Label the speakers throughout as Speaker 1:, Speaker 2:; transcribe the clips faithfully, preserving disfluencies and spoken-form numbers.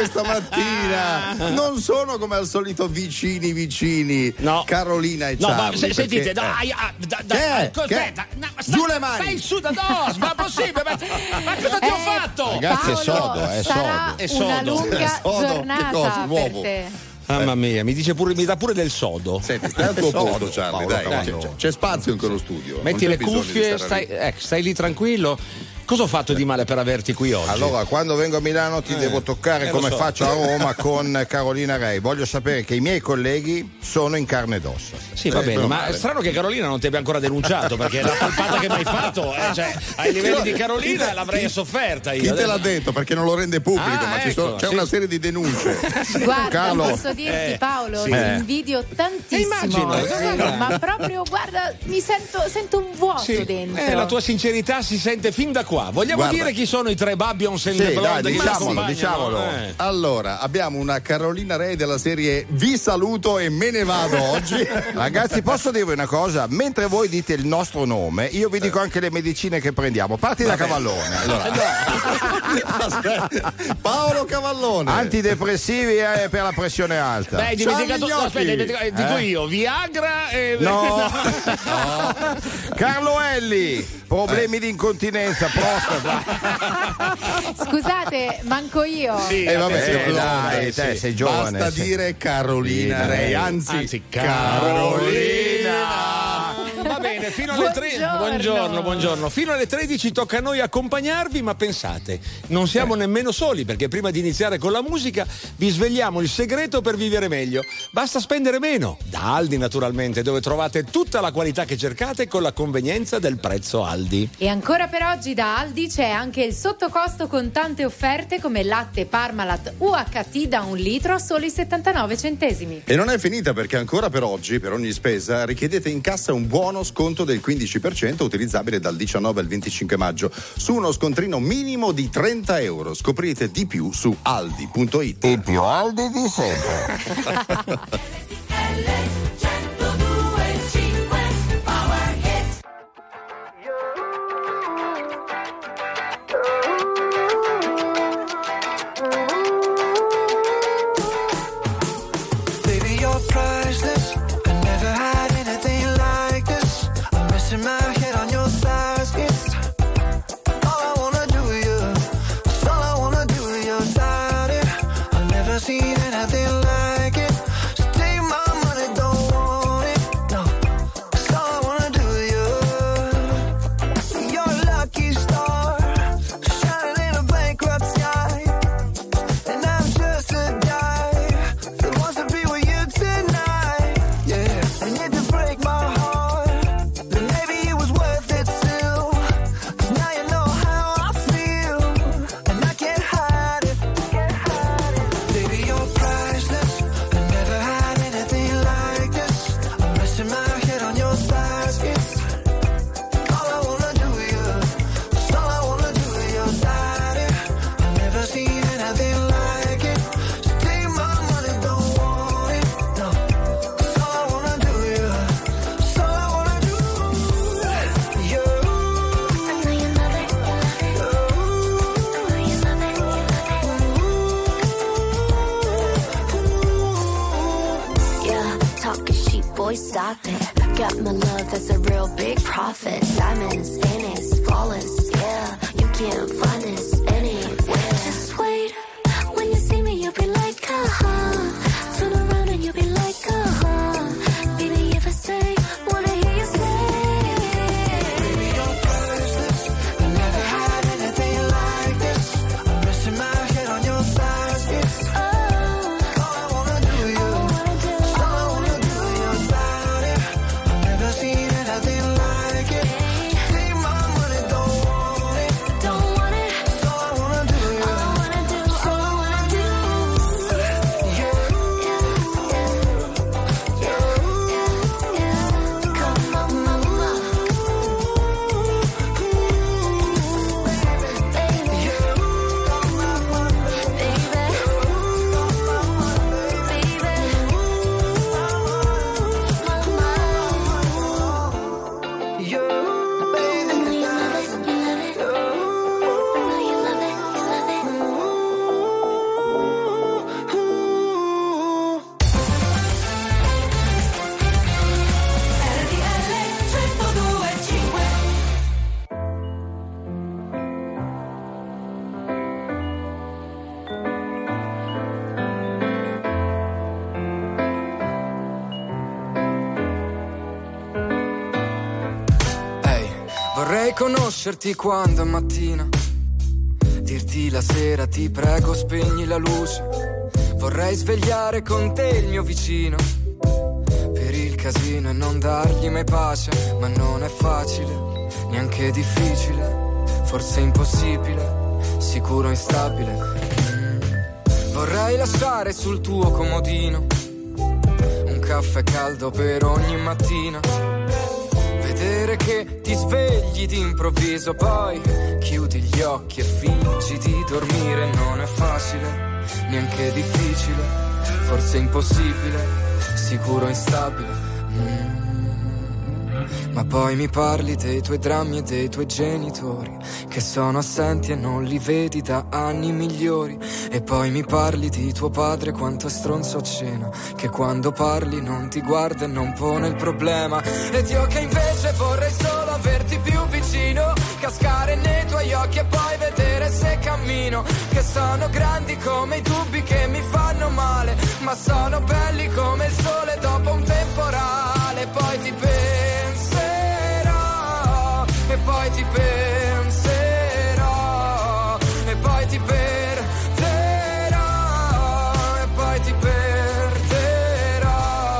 Speaker 1: questa mattina non sono come al solito vicini vicini.
Speaker 2: No.
Speaker 1: Carolina e
Speaker 2: No,
Speaker 1: Charlie.
Speaker 2: ma se,
Speaker 1: perché...
Speaker 2: sentite, dai, ah, da, da,
Speaker 1: Che?
Speaker 2: aspetta,
Speaker 1: Che?
Speaker 2: no, ma
Speaker 1: Giù le mani.
Speaker 2: Stai su da no, ma è possibile? Ma, ma cosa ti ho
Speaker 3: Eh,
Speaker 2: fatto?
Speaker 4: Ragazzi, è
Speaker 3: Paolo,
Speaker 4: sodo, è
Speaker 3: sarà
Speaker 4: sodo.
Speaker 2: È
Speaker 3: una
Speaker 2: sodo.
Speaker 3: lunga
Speaker 1: È sodo. Che
Speaker 3: giornata
Speaker 1: cosa?
Speaker 3: per
Speaker 1: Nuovo.
Speaker 3: te.
Speaker 2: Mamma mia, mi dice pure, mi dà pure del sodo.
Speaker 1: Senti, stai al tuo
Speaker 4: Sodo,
Speaker 1: posto, Charlie,
Speaker 4: Paolo
Speaker 1: dai,
Speaker 4: Cavallone.
Speaker 1: c'è, c'è spazio in quello studio.
Speaker 2: Metti
Speaker 1: non
Speaker 2: le
Speaker 1: c'è bisogno
Speaker 2: cuffie,
Speaker 1: di stare
Speaker 2: stai,
Speaker 1: lì.
Speaker 2: eh, stai lì tranquillo. Cosa ho fatto di male per averti qui oggi?
Speaker 4: Allora, quando vengo a Milano ti
Speaker 2: Eh,
Speaker 4: devo toccare
Speaker 2: eh, lo
Speaker 4: come
Speaker 2: so.
Speaker 4: faccio a Roma con Carolina Rei. Voglio sapere che i miei colleghi sono in carne ed ossa.
Speaker 2: Sì, va
Speaker 1: Eh,
Speaker 2: bene,
Speaker 1: meno
Speaker 2: ma
Speaker 1: male.
Speaker 2: è strano che Carolina non ti abbia ancora denunciato, perché la palpata che mi hai fatto, eh, cioè, ai livelli di Carolina l'avrei sofferta io.
Speaker 1: Chi te
Speaker 2: Adesso-
Speaker 1: l'ha detto? Perché non lo rende pubblico,
Speaker 2: Ah,
Speaker 1: ma ci sono-
Speaker 2: ecco,
Speaker 1: c'è
Speaker 2: sì.
Speaker 1: una serie di denunce.
Speaker 3: Guarda,
Speaker 4: Carlo.
Speaker 3: posso dirti
Speaker 2: Eh,
Speaker 3: Paolo,
Speaker 2: sì.
Speaker 3: ti
Speaker 2: Eh.
Speaker 3: invidio tantissimo.
Speaker 2: Eh, immagino, eh.
Speaker 3: Ma proprio, guarda, mi sento, sento un vuoto
Speaker 2: Sì,
Speaker 3: dentro.
Speaker 2: eh, la tua sincerità si sente fin da qua. Vogliamo
Speaker 1: Guarda.
Speaker 2: dire chi sono i tre Babbions and
Speaker 4: Sì,
Speaker 2: the Blonde
Speaker 4: dai,
Speaker 2: che
Speaker 4: diciamolo,
Speaker 2: ci accompagnano?
Speaker 4: diciamolo.
Speaker 2: Eh.
Speaker 1: Allora, abbiamo una Carolina Rei della serie Vi saluto e me ne vado oggi.
Speaker 4: Ragazzi, posso dirvi una cosa? Mentre voi dite il nostro nome, io vi dico anche le medicine che prendiamo. Parti da Cavallone. Allora,
Speaker 1: Aspetta. Paolo Cavallone.
Speaker 4: antidepressivi eh, per la pressione alta.
Speaker 2: Beh, hai dimenticato,
Speaker 1: Ciao,
Speaker 2: no, aspetta, hai
Speaker 1: Mignocchi.
Speaker 2: dimenticato- dico
Speaker 4: Eh?
Speaker 2: io, Viagra e...
Speaker 4: No. Carlo Elli, problemi di incontinenza, prostata.
Speaker 3: Scusate, manco io.
Speaker 2: Sì,
Speaker 1: Eh, vabbè,
Speaker 2: attenzione,
Speaker 4: Eh, dai,
Speaker 2: sì.
Speaker 4: te sei giovane.
Speaker 1: Basta
Speaker 4: sì.
Speaker 1: dire Carolina
Speaker 4: Sì,
Speaker 1: Rei,
Speaker 4: eh.
Speaker 1: anzi,
Speaker 2: Anzi,
Speaker 1: Carolina.
Speaker 2: Va bene, fino alle tre.
Speaker 3: Buongiorno.
Speaker 2: Buongiorno, buongiorno. Fino alle tredici tocca a noi accompagnarvi, ma pensate, non siamo nemmeno soli, perché prima di iniziare con la musica vi svegliamo il segreto per vivere meglio. Basta spendere meno. Da Aldi, naturalmente, dove trovate tutta la qualità che cercate con la convenienza del prezzo Aldi.
Speaker 3: E ancora per oggi da Aldi c'è anche il sottocosto con tante offerte come latte Parmalat U H T da un litro a soli settantanove centesimi.
Speaker 1: E non è finita, perché ancora per oggi, per ogni spesa, richiedete in cassa un buono sconto del quindici per cento utilizzabile dal diciannove al venticinque maggio su uno scontrino minimo di trenta euro. Scoprite di più su aldi punto it.
Speaker 4: Il più Aldi di sempre.
Speaker 5: Baby, you're priceless. I never had anything like this. I'm resting my head on your thighs. It's all I wanna do, yeah. It's all I wanna do, you're darling. I've never seen anything like it. So take my money, don't want it. No, it's all I wanna do, yeah. You're a lucky star, shining in a bankrupt sky. And I'm just a guy that wants to be with you tonight, yeah. And if you break my heart, then maybe it was worth it still. 'Cause now you know how I feel, and I can't hide it. Baby, you're priceless. I never had anything like this. I'm resting my head on your thighs. It's all I wanna do, yeah. It's all I wanna do, you're daddy. I've never seen anything like it. So take my money, don't want it. No, it's all I wanna do, yeah. It's all I wanna do. You.
Speaker 6: Yeah, talking cheap, boy, stop it. Got my love, that's a real big profit. Diamonds, Phoenix, flawless, yeah. You can't find this anywhere. Just wait, when you see me, you'll be like, uh-huh. Turn around and you'll be like, uh-huh. Baby, if I say, wanna hear you say.
Speaker 5: Baby, you're priceless. I never had anything like this. I'm resting my head on your thighs. It's all I wanna do, yeah. It's all I wanna do, you're daddy. I've never seen anything like it. Take my money, don't want it.
Speaker 6: Don't want it,
Speaker 5: It's all I wanna do,
Speaker 6: all I
Speaker 5: yeah.
Speaker 6: wanna do, all I wanna do.
Speaker 5: Yeah.
Speaker 7: Vorrei conoscerti quando è mattina, dirti la sera ti prego spegni la luce. Vorrei svegliare con te il mio vicino per il casino e non dargli mai pace, ma non è facile, neanche difficile, forse impossibile, sicuro instabile. Mm. Vorrei lasciare sul tuo comodino un caffè caldo per ogni mattina, vedere che ti svegli d'improvviso, poi chiudi gli occhi e fingi di dormire. Non è facile, neanche difficile, forse impossibile, sicuro instabile. Mm. Ma poi mi parli dei tuoi drammi e dei tuoi genitori che sono assenti e non li vedi da anni migliori. E poi mi parli di tuo padre quanto è stronzo a cena, che quando parli non ti guarda e non pone il problema. Ed io che invece vorrei solo averti più vicino, cascare nei tuoi occhi e poi vedere se cammino, che sono grandi come i dubbi che mi fanno male, ma sono belli come il sole dopo un temporale. Poi ti penserò e poi ti penserò e poi ti perderò e poi ti perderò.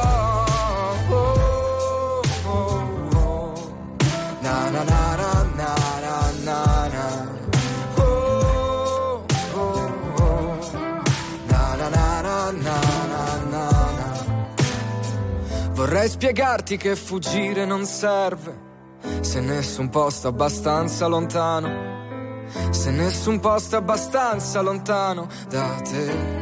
Speaker 7: Oh, oh, oh. Na na na na na na na. Oh, oh, oh. Na na na na na na na. Vorrei spiegarti che fuggire non serve, se nessun posto abbastanza lontano, se nessun posto abbastanza lontano da te.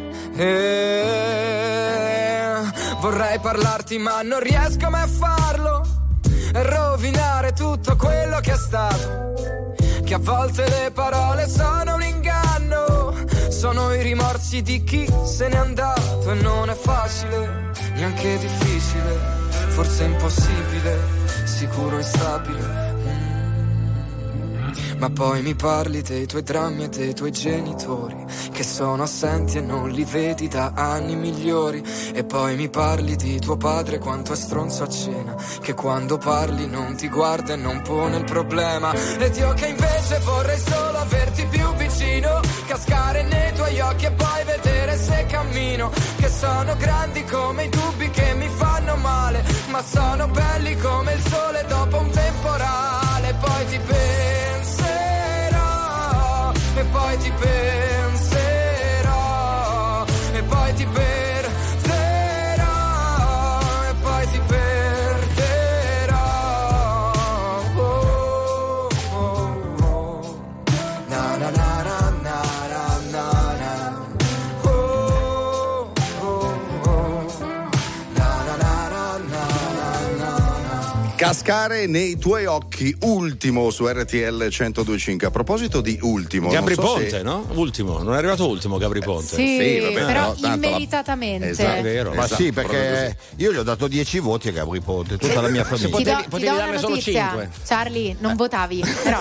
Speaker 7: E vorrei parlarti ma non riesco mai a farlo, e rovinare tutto quello che è stato, che a volte le parole sono un inganno, sono i rimorsi di chi se n'è andato. E non è facile, neanche difficile, forse impossibile, sicuro instabile. Mm. Ma poi mi parli dei tuoi drammi e dei tuoi genitori che sono assenti e non li vedi da anni migliori. E poi mi parli di tuo padre quanto è stronzo a cena, che quando parli non ti guarda e non pone il problema. Ed io che invece vorrei solo averti più vicino, cascare nei tuoi occhi e poi vedere se cammino, che sono grandi come i dubbi che mi fanno male, ma sono belli come il sole dopo un temporale. Poi ti penserò e poi ti penserò e poi ti perderò e poi ti perderò. Oh, oh, oh. Na na na na na na na. Oh, oh, oh. Na na na na na na na.
Speaker 1: Cascare nei tuoi occhi, ultimo su R T L centodue e cinque. A proposito di ultimo,
Speaker 2: Gabri
Speaker 1: non so
Speaker 2: Ponte,
Speaker 1: se...
Speaker 2: no? Ultimo, non è arrivato ultimo Gabri Ponte.
Speaker 3: Sì,
Speaker 1: Sì, vabbè,
Speaker 3: però
Speaker 1: no, tanto
Speaker 3: immeritatamente.
Speaker 1: la- Esatto,
Speaker 2: È vero.
Speaker 4: Ma
Speaker 1: esatto,
Speaker 4: sì,
Speaker 1: proprio
Speaker 4: perché io gli ho dato dieci voti a Gabri Ponte, tutta la mia
Speaker 3: Ti
Speaker 4: famiglia.
Speaker 3: do,
Speaker 2: Potevi-
Speaker 3: ti
Speaker 2: potevi
Speaker 3: do una
Speaker 2: darne solo
Speaker 3: notizia,
Speaker 2: cinque.
Speaker 3: Charlie, non votavi, però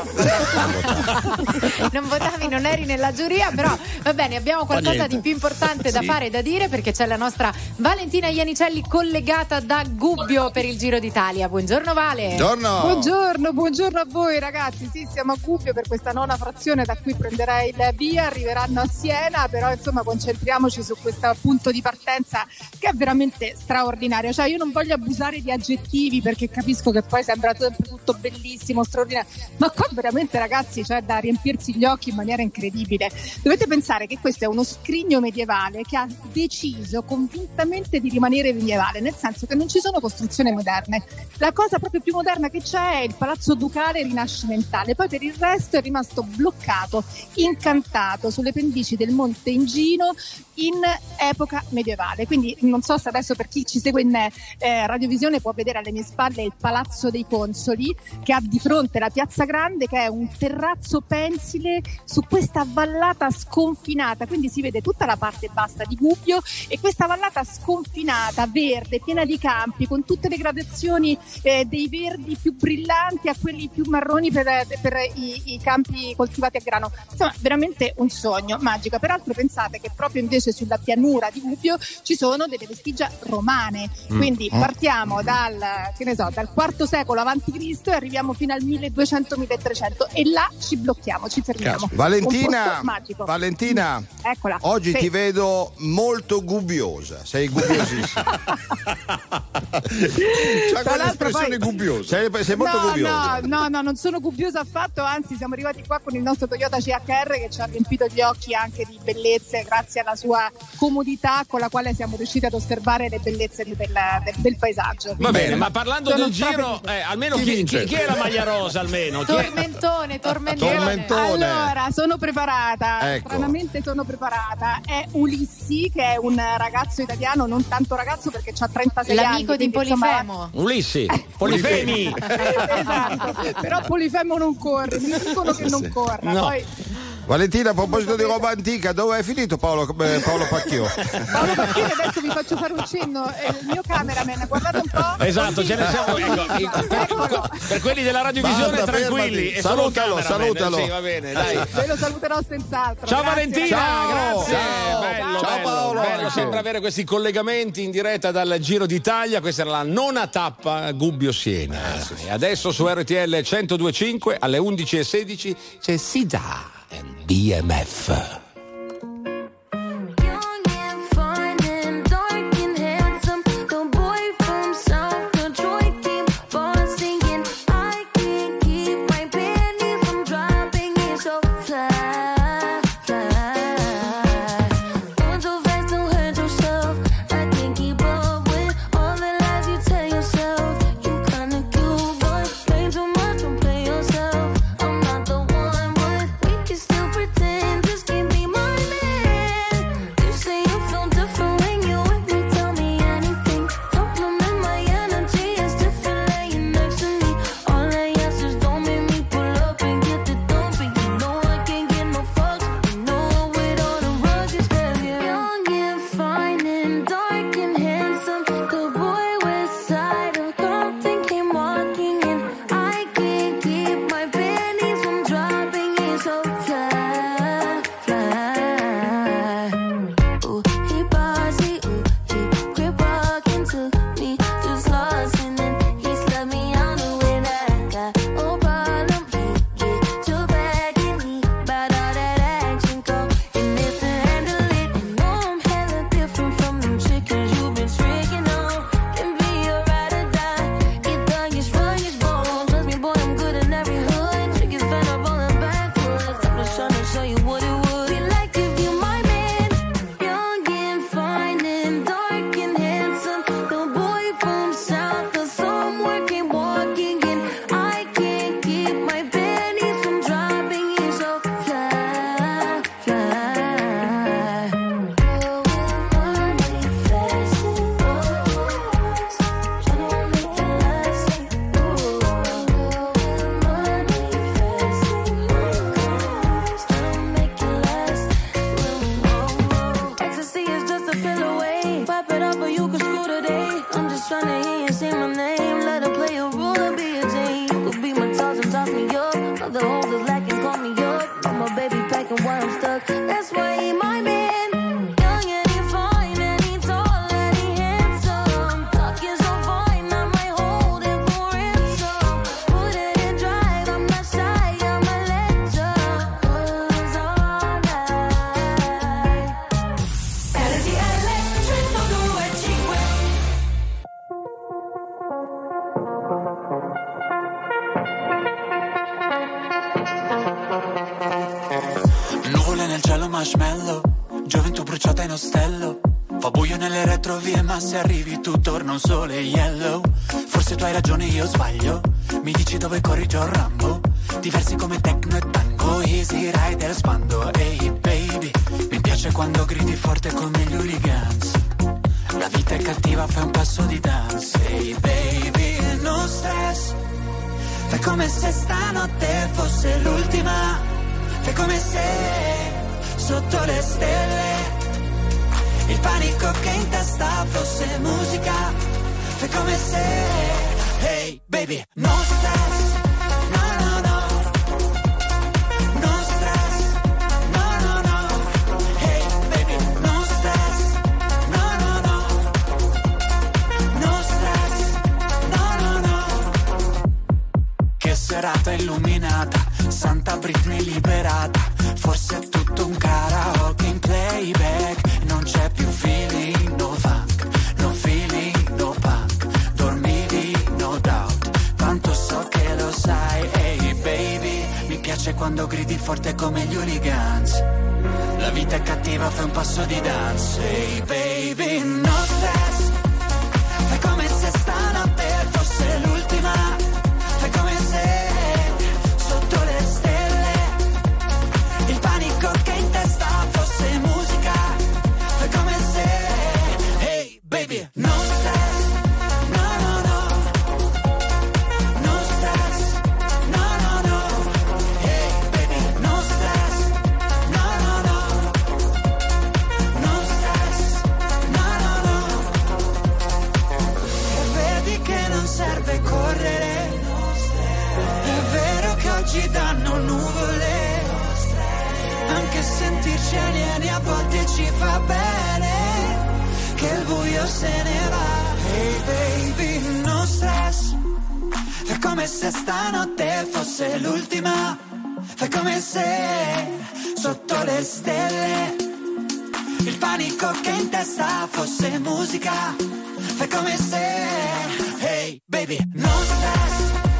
Speaker 3: non votavi, non eri nella giuria, però va bene, abbiamo qualcosa
Speaker 2: niente.
Speaker 3: di più importante da
Speaker 1: Sì.
Speaker 3: fare e da dire, perché c'è la nostra Valentina Ianicelli collegata da Gubbio per il Giro d'Italia. Buongiorno Vale.
Speaker 1: Buongiorno.
Speaker 8: Buongiorno, buongiorno a voi ragazzi. Sì, siamo a Gubbio per questa nona frazione da cui prenderei il via, arriveranno a Siena, però insomma concentriamoci su questo punto di partenza che è veramente straordinario. Cioè io non voglio abusare di aggettivi perché capisco che poi sembra sempre tutto bellissimo, straordinario, ma qua veramente ragazzi c'è da riempirsi gli occhi in maniera incredibile. Dovete pensare che questo è uno scrigno medievale che ha deciso convintamente di rimanere medievale, nel senso che non ci sono costruzioni moderne. La cosa proprio più moderna che c'è è il palazzo ducale rinascimentale, poi per il resto è rimasto bloccato, incantato sulle pendici del Monte Ingino in epoca medievale. Quindi non so se adesso per chi ci segue in eh, radiovisione può vedere alle mie spalle il Palazzo dei Consoli, che ha di fronte la Piazza Grande, che è un terrazzo pensile su questa vallata sconfinata, quindi si vede tutta la parte bassa di Gubbio e questa vallata sconfinata, verde, piena di campi, con tutte le gradazioni eh, dei verdi più brillanti a quelli più marroni per, per i, i campi coltivati a grano. Insomma, veramente un sogno magico. Peraltro pensate che proprio invece sulla pianura di Gubbio ci sono delle vestigia romane, quindi mm. partiamo dal, che ne so, dal quarto secolo avanti Cristo e arriviamo fino al milleduecento milletrecento e là ci blocchiamo, ci fermiamo.
Speaker 4: Valentina, Valentina,
Speaker 8: eccola.
Speaker 4: Oggi
Speaker 8: sì.
Speaker 4: ti vedo molto gubbiosa, sei gubbiosissima.
Speaker 1: C'ha quell'espressione
Speaker 8: poi...
Speaker 1: gubbiosa.
Speaker 4: Sei, sei molto
Speaker 8: no,
Speaker 4: gubbiosa.
Speaker 8: No, no, no, non sono gubbiosa affatto, anzi siamo arrivati qua con il nostro Toyota C H R che ci ha riempito gli occhi anche di bellezze grazie alla sua comodità con la quale siamo riusciti ad osservare le bellezze del, del, del paesaggio.
Speaker 2: Va bene, ma parlando
Speaker 8: sono
Speaker 2: del giro, eh, almeno chi, chi, chi è la maglia rosa almeno? Chi è?
Speaker 3: Tormentone, tormentone.
Speaker 4: Tormentone.
Speaker 8: Allora, sono preparata,
Speaker 4: Ecco.
Speaker 8: stranamente sono preparata. È Ulissi, che è un ragazzo italiano, non tanto ragazzo perché ha trentasei
Speaker 3: L'amico
Speaker 8: anni.
Speaker 3: di
Speaker 8: quindi, insomma,
Speaker 3: Polifemo.
Speaker 2: Ulissi, Polifemi.
Speaker 8: esatto, però Polifemo non corre, mi dicono che non corra.
Speaker 2: No.
Speaker 8: Poi
Speaker 4: Valentina, a proposito di roba antica, dove è finito Paolo, eh, Paolo Pacchio?
Speaker 8: Paolo Pacchini, adesso vi faccio fare un cenno, è il mio cameraman, guardate un po'.
Speaker 2: Esatto, ce ne siamo. Ecco, per, per quelli della radiovisione
Speaker 4: Basta,
Speaker 2: tranquilli.
Speaker 4: fermati.
Speaker 2: È solo un
Speaker 4: Salutalo,
Speaker 2: cameraman.
Speaker 4: salutalo.
Speaker 2: Sì, va bene, dai.
Speaker 8: Ve lo saluterò senz'altro.
Speaker 2: Ciao
Speaker 8: grazie.
Speaker 2: Valentina,
Speaker 4: Ciao.
Speaker 2: grazie.
Speaker 4: Ciao.
Speaker 2: Bello,
Speaker 4: Ciao,
Speaker 2: bello,
Speaker 4: Paolo.
Speaker 2: bello
Speaker 4: Grazie.
Speaker 2: sempre avere questi collegamenti in diretta dal Giro d'Italia. Questa era la nona tappa Gubbio Siena. E adesso su R T L centodue e cinque alle undici e sedici c'è Sida e B M F.
Speaker 9: Nuvole nel cielo marshmallow, gioventù bruciata in ostello. Fa buio nelle retrovie ma se arrivi tu torna un sole yellow. Forse tu hai ragione, io sbaglio. Mi dici dove corri John Rambo. Diversi come techno e tango, easy rider spando. Ehi hey baby, mi piace quando gridi forte come gli hooligans. La vita è cattiva, fai un passo di dance. Ehi hey baby, no stress. Fai come se stanotte fosse l'ultima. Fai come se sotto le stelle il panico che in testa fosse musica. Fai come se, hey, baby, no stress, no, no, no. No stress, no, no, no. Hey, baby, no stress, no, no, no. No stress, no, no, no. Che serata illuminata, Santa Britney liberata. Forse è tutto un karaoke in playback. Non c'è più feeling, no funk, no feeling, no punk. Dormivi, no doubt, tanto so che lo sai. Ehi, hey, baby, mi piace quando gridi forte come gli hooligans. La vita è cattiva, fai un passo di danza. Ehi, hey, baby, no stress. Fai come se stanotte fosse l'ultima. Fai come se sotto le stelle il panico che in testa fosse musica. Fai come se, hey baby, no stress, no no no. No stress, no no no. Hey baby, no stress, no no no. No stress, no no no. E vedi che non serve correre. È vero che oggi danno nuvole. Anche sentirci alieni a volte ci fa bene. Che il buio se ne va. Hey baby, no stress. Fai come se stanotte fosse l'ultima. Fai come se sotto le stelle il panico che in testa fosse musica. Fai come se, hey baby, no stress.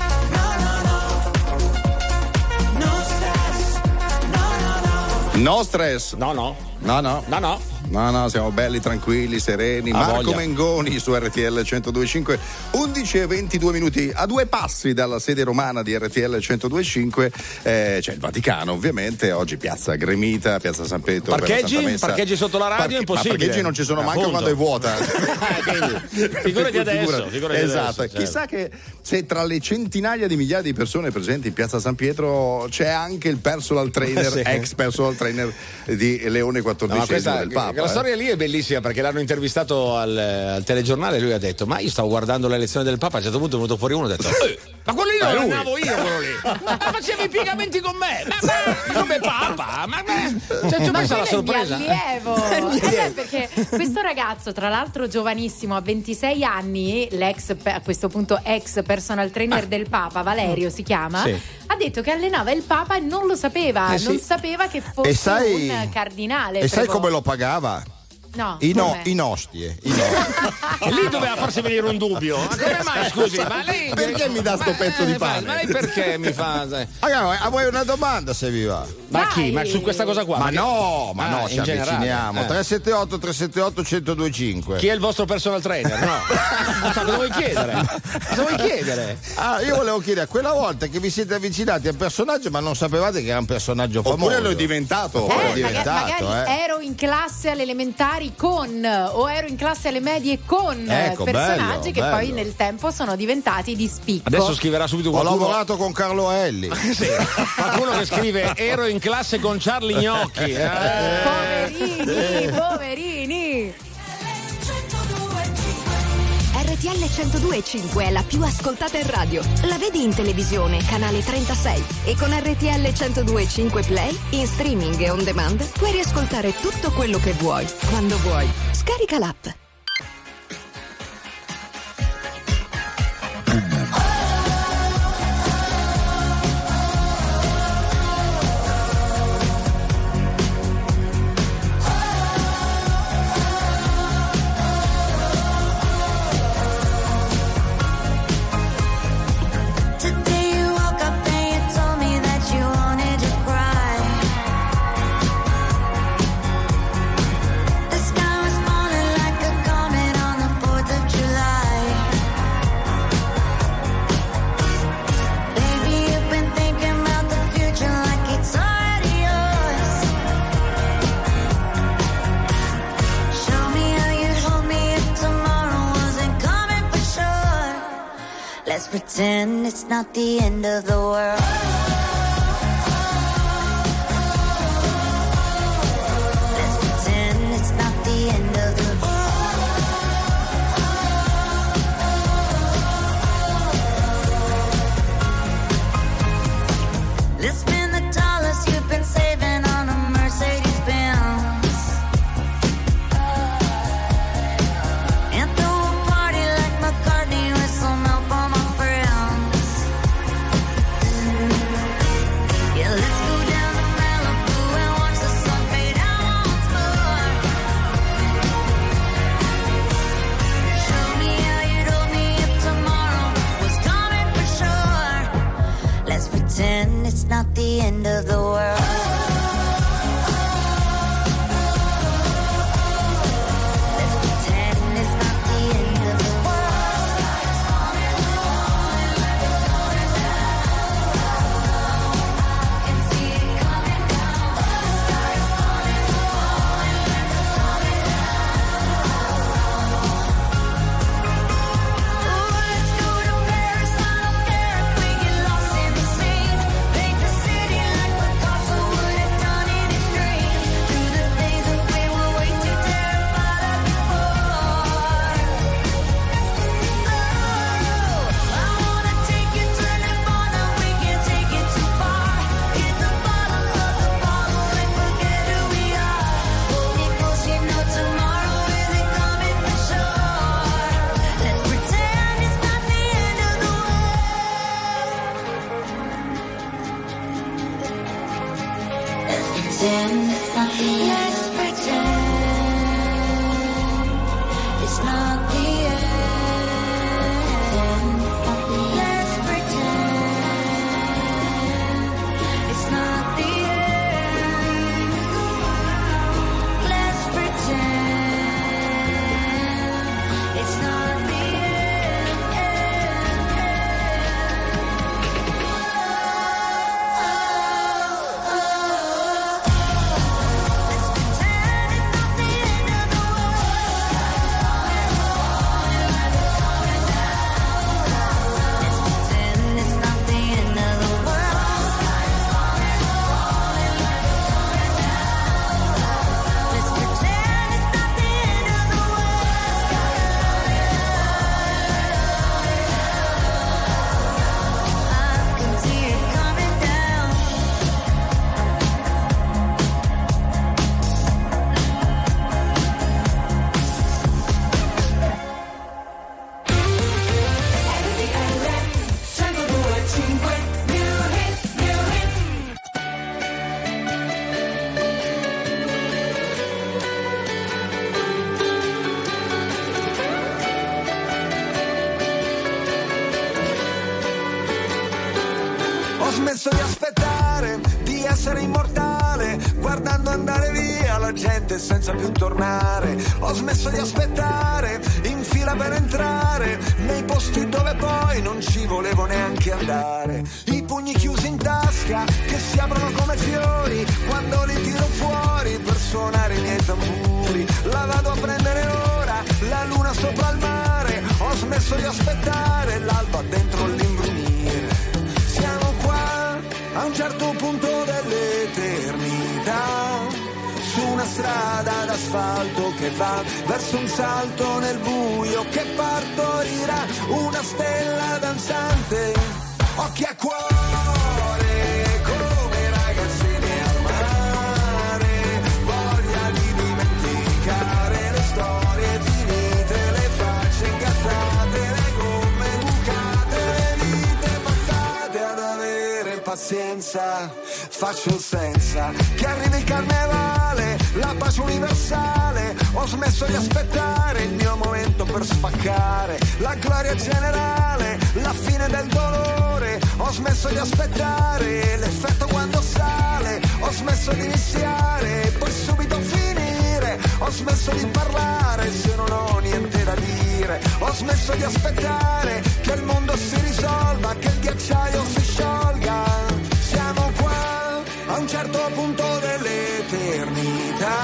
Speaker 1: No stress.
Speaker 2: No, no.
Speaker 1: No, no.
Speaker 2: No, no.
Speaker 1: No, no, siamo belli, tranquilli, sereni.
Speaker 2: A
Speaker 1: Marco
Speaker 2: voglia.
Speaker 1: Mengoni su R T L centodue e cinque, undici e ventidue minuti, a due passi dalla sede romana di R T L centodue e cinque. Eh, c'è il Vaticano, ovviamente. Oggi piazza gremita, piazza San Pietro.
Speaker 2: Parcheggi? Parcheggi sotto la radio?
Speaker 1: Parche-
Speaker 2: è impossibile.
Speaker 1: Ma parcheggi non ci sono manco
Speaker 2: Appunto.
Speaker 1: quando è vuota.
Speaker 2: Figurati adesso. Figurati
Speaker 1: Esatto.
Speaker 2: adesso,
Speaker 1: Chissà che se tra le centinaia di migliaia di persone presenti in piazza San Pietro c'è anche il personal trainer,
Speaker 2: Sì.
Speaker 1: ex personal trainer di Leone
Speaker 2: No, ma
Speaker 1: quattordicesimo
Speaker 2: questa,
Speaker 1: del Papa.
Speaker 2: la
Speaker 1: eh.
Speaker 2: storia lì è bellissima perché l'hanno intervistato al, al telegiornale e lui ha detto: ma io stavo guardando l'elezione del Papa, a un certo punto è venuto fuori uno e ha detto eh, ma quello lì
Speaker 1: Ma
Speaker 2: non
Speaker 1: lui.
Speaker 2: andavo io, quello lì, ma facevi i piegamenti con me, ma, ma come Papa, ma, ma cioè, ci ho
Speaker 3: Ma
Speaker 2: messo la
Speaker 3: quello è
Speaker 2: sorpresa.
Speaker 3: di allievo. Eh beh, perché questo ragazzo, tra l'altro giovanissimo, a ventisei anni, l'ex, a questo punto ex personal trainer
Speaker 2: Ah.
Speaker 3: del Papa, Valerio si chiama,
Speaker 2: Sì.
Speaker 3: ha detto che allenava il Papa e non lo sapeva,
Speaker 2: Eh sì.
Speaker 3: non sapeva che fosse
Speaker 4: E sai-
Speaker 3: un cardinale.
Speaker 4: E sai
Speaker 3: prevo-
Speaker 4: come lo pagava?
Speaker 3: No,
Speaker 4: In, o-
Speaker 3: com'è?
Speaker 4: in ostie. In ostie.
Speaker 2: E lì doveva farsi venire un dubbio. Ma come mai, scusi? Ma lei
Speaker 1: Perché mi dà sto
Speaker 2: ma-
Speaker 1: pezzo di
Speaker 2: eh,
Speaker 1: pane?
Speaker 2: Ma lei perché mi fa.
Speaker 4: Ragazzi, a voi una domanda se vi va.
Speaker 2: Ma
Speaker 3: Dai.
Speaker 2: chi? Ma su questa cosa qua?
Speaker 4: Ma
Speaker 2: Perché-
Speaker 4: no, ma
Speaker 2: Ah,
Speaker 4: no,
Speaker 2: in
Speaker 4: ci
Speaker 2: generale.
Speaker 4: avviciniamo.
Speaker 2: Eh.
Speaker 4: tre sette otto tre sette otto uno zero due cinque.
Speaker 2: Chi è il vostro personal trainer? No. Ma cosa vuoi chiedere? Cosa vuoi chiedere?
Speaker 4: Ah, io volevo chiedere, quella volta che vi siete avvicinati al personaggio, ma non sapevate che era un personaggio famoso.
Speaker 1: Oppure lo è diventato.
Speaker 4: Oppure
Speaker 3: Eh,
Speaker 4: è diventato,
Speaker 3: magari, magari
Speaker 4: eh.
Speaker 3: ero in classe alle elementari con o ero in classe alle medie con
Speaker 4: Ecco,
Speaker 3: personaggi
Speaker 4: bello,
Speaker 3: che poi
Speaker 4: bello.
Speaker 3: nel tempo sono diventati di spicco.
Speaker 2: Adesso scriverà subito
Speaker 4: Ho
Speaker 2: qualcuno.
Speaker 4: lavorato con Carlo Elli.
Speaker 2: Sì, qualcuno che scrive ero in classe con Charlie Gnocchi. Eh.
Speaker 3: Poverini, poverini.
Speaker 10: R T L centodue e cinque è la più ascoltata in radio. La vedi in televisione, canale trentasei. E con R T L centodue e cinque Play, in streaming e on demand, puoi riascoltare tutto quello che vuoi, quando vuoi. Scarica l'app.
Speaker 6: Today you woke up and you told me that you wanted to cry. The sky was falling like a comet on the fourth of July. Baby, you've been thinking about the future like it's already yours. Show me how you'd hold me if tomorrow wasn't coming for sure. Let's pretend it's not the end of the world. Let's pretend it's not the end of the world. end of the world.
Speaker 11: smesso di aspettare, di essere immortale, guardando andare via la gente senza più tornare. Ho smesso di aspettare, in fila per entrare, nei posti dove poi non ci volevo neanche andare. I pugni chiusi in tasca, che si aprono come fiori, quando li tiro fuori per suonare i miei tamburi. La vado a prendere ora, la luna sopra il mare. Ho smesso di aspettare, l'alba dentro l'imbrunire. Siamo qua, a un certo punto dell'eternità, su una strada d'asfalto che va verso un salto nel buio che partorirà una stella danzante. Occhi a cuore, come ragazzine al mare, voglia di dimenticare le storie finite, le facce incazzate, le gomme bucate, le vite passate ad avere pazienza. Faccio senza che arrivi il carnevale, la pace universale. Ho smesso di aspettare il mio momento per spaccare, la gloria generale, la fine del dolore. Ho smesso di aspettare l'effetto quando sale. Ho smesso di iniziare, poi subito finire. Ho smesso di parlare se non ho niente da dire. Ho smesso di aspettare che il mondo si risolva, che il ghiacciaio si sciolga. Siamo qua, a un certo punto dell'eternità,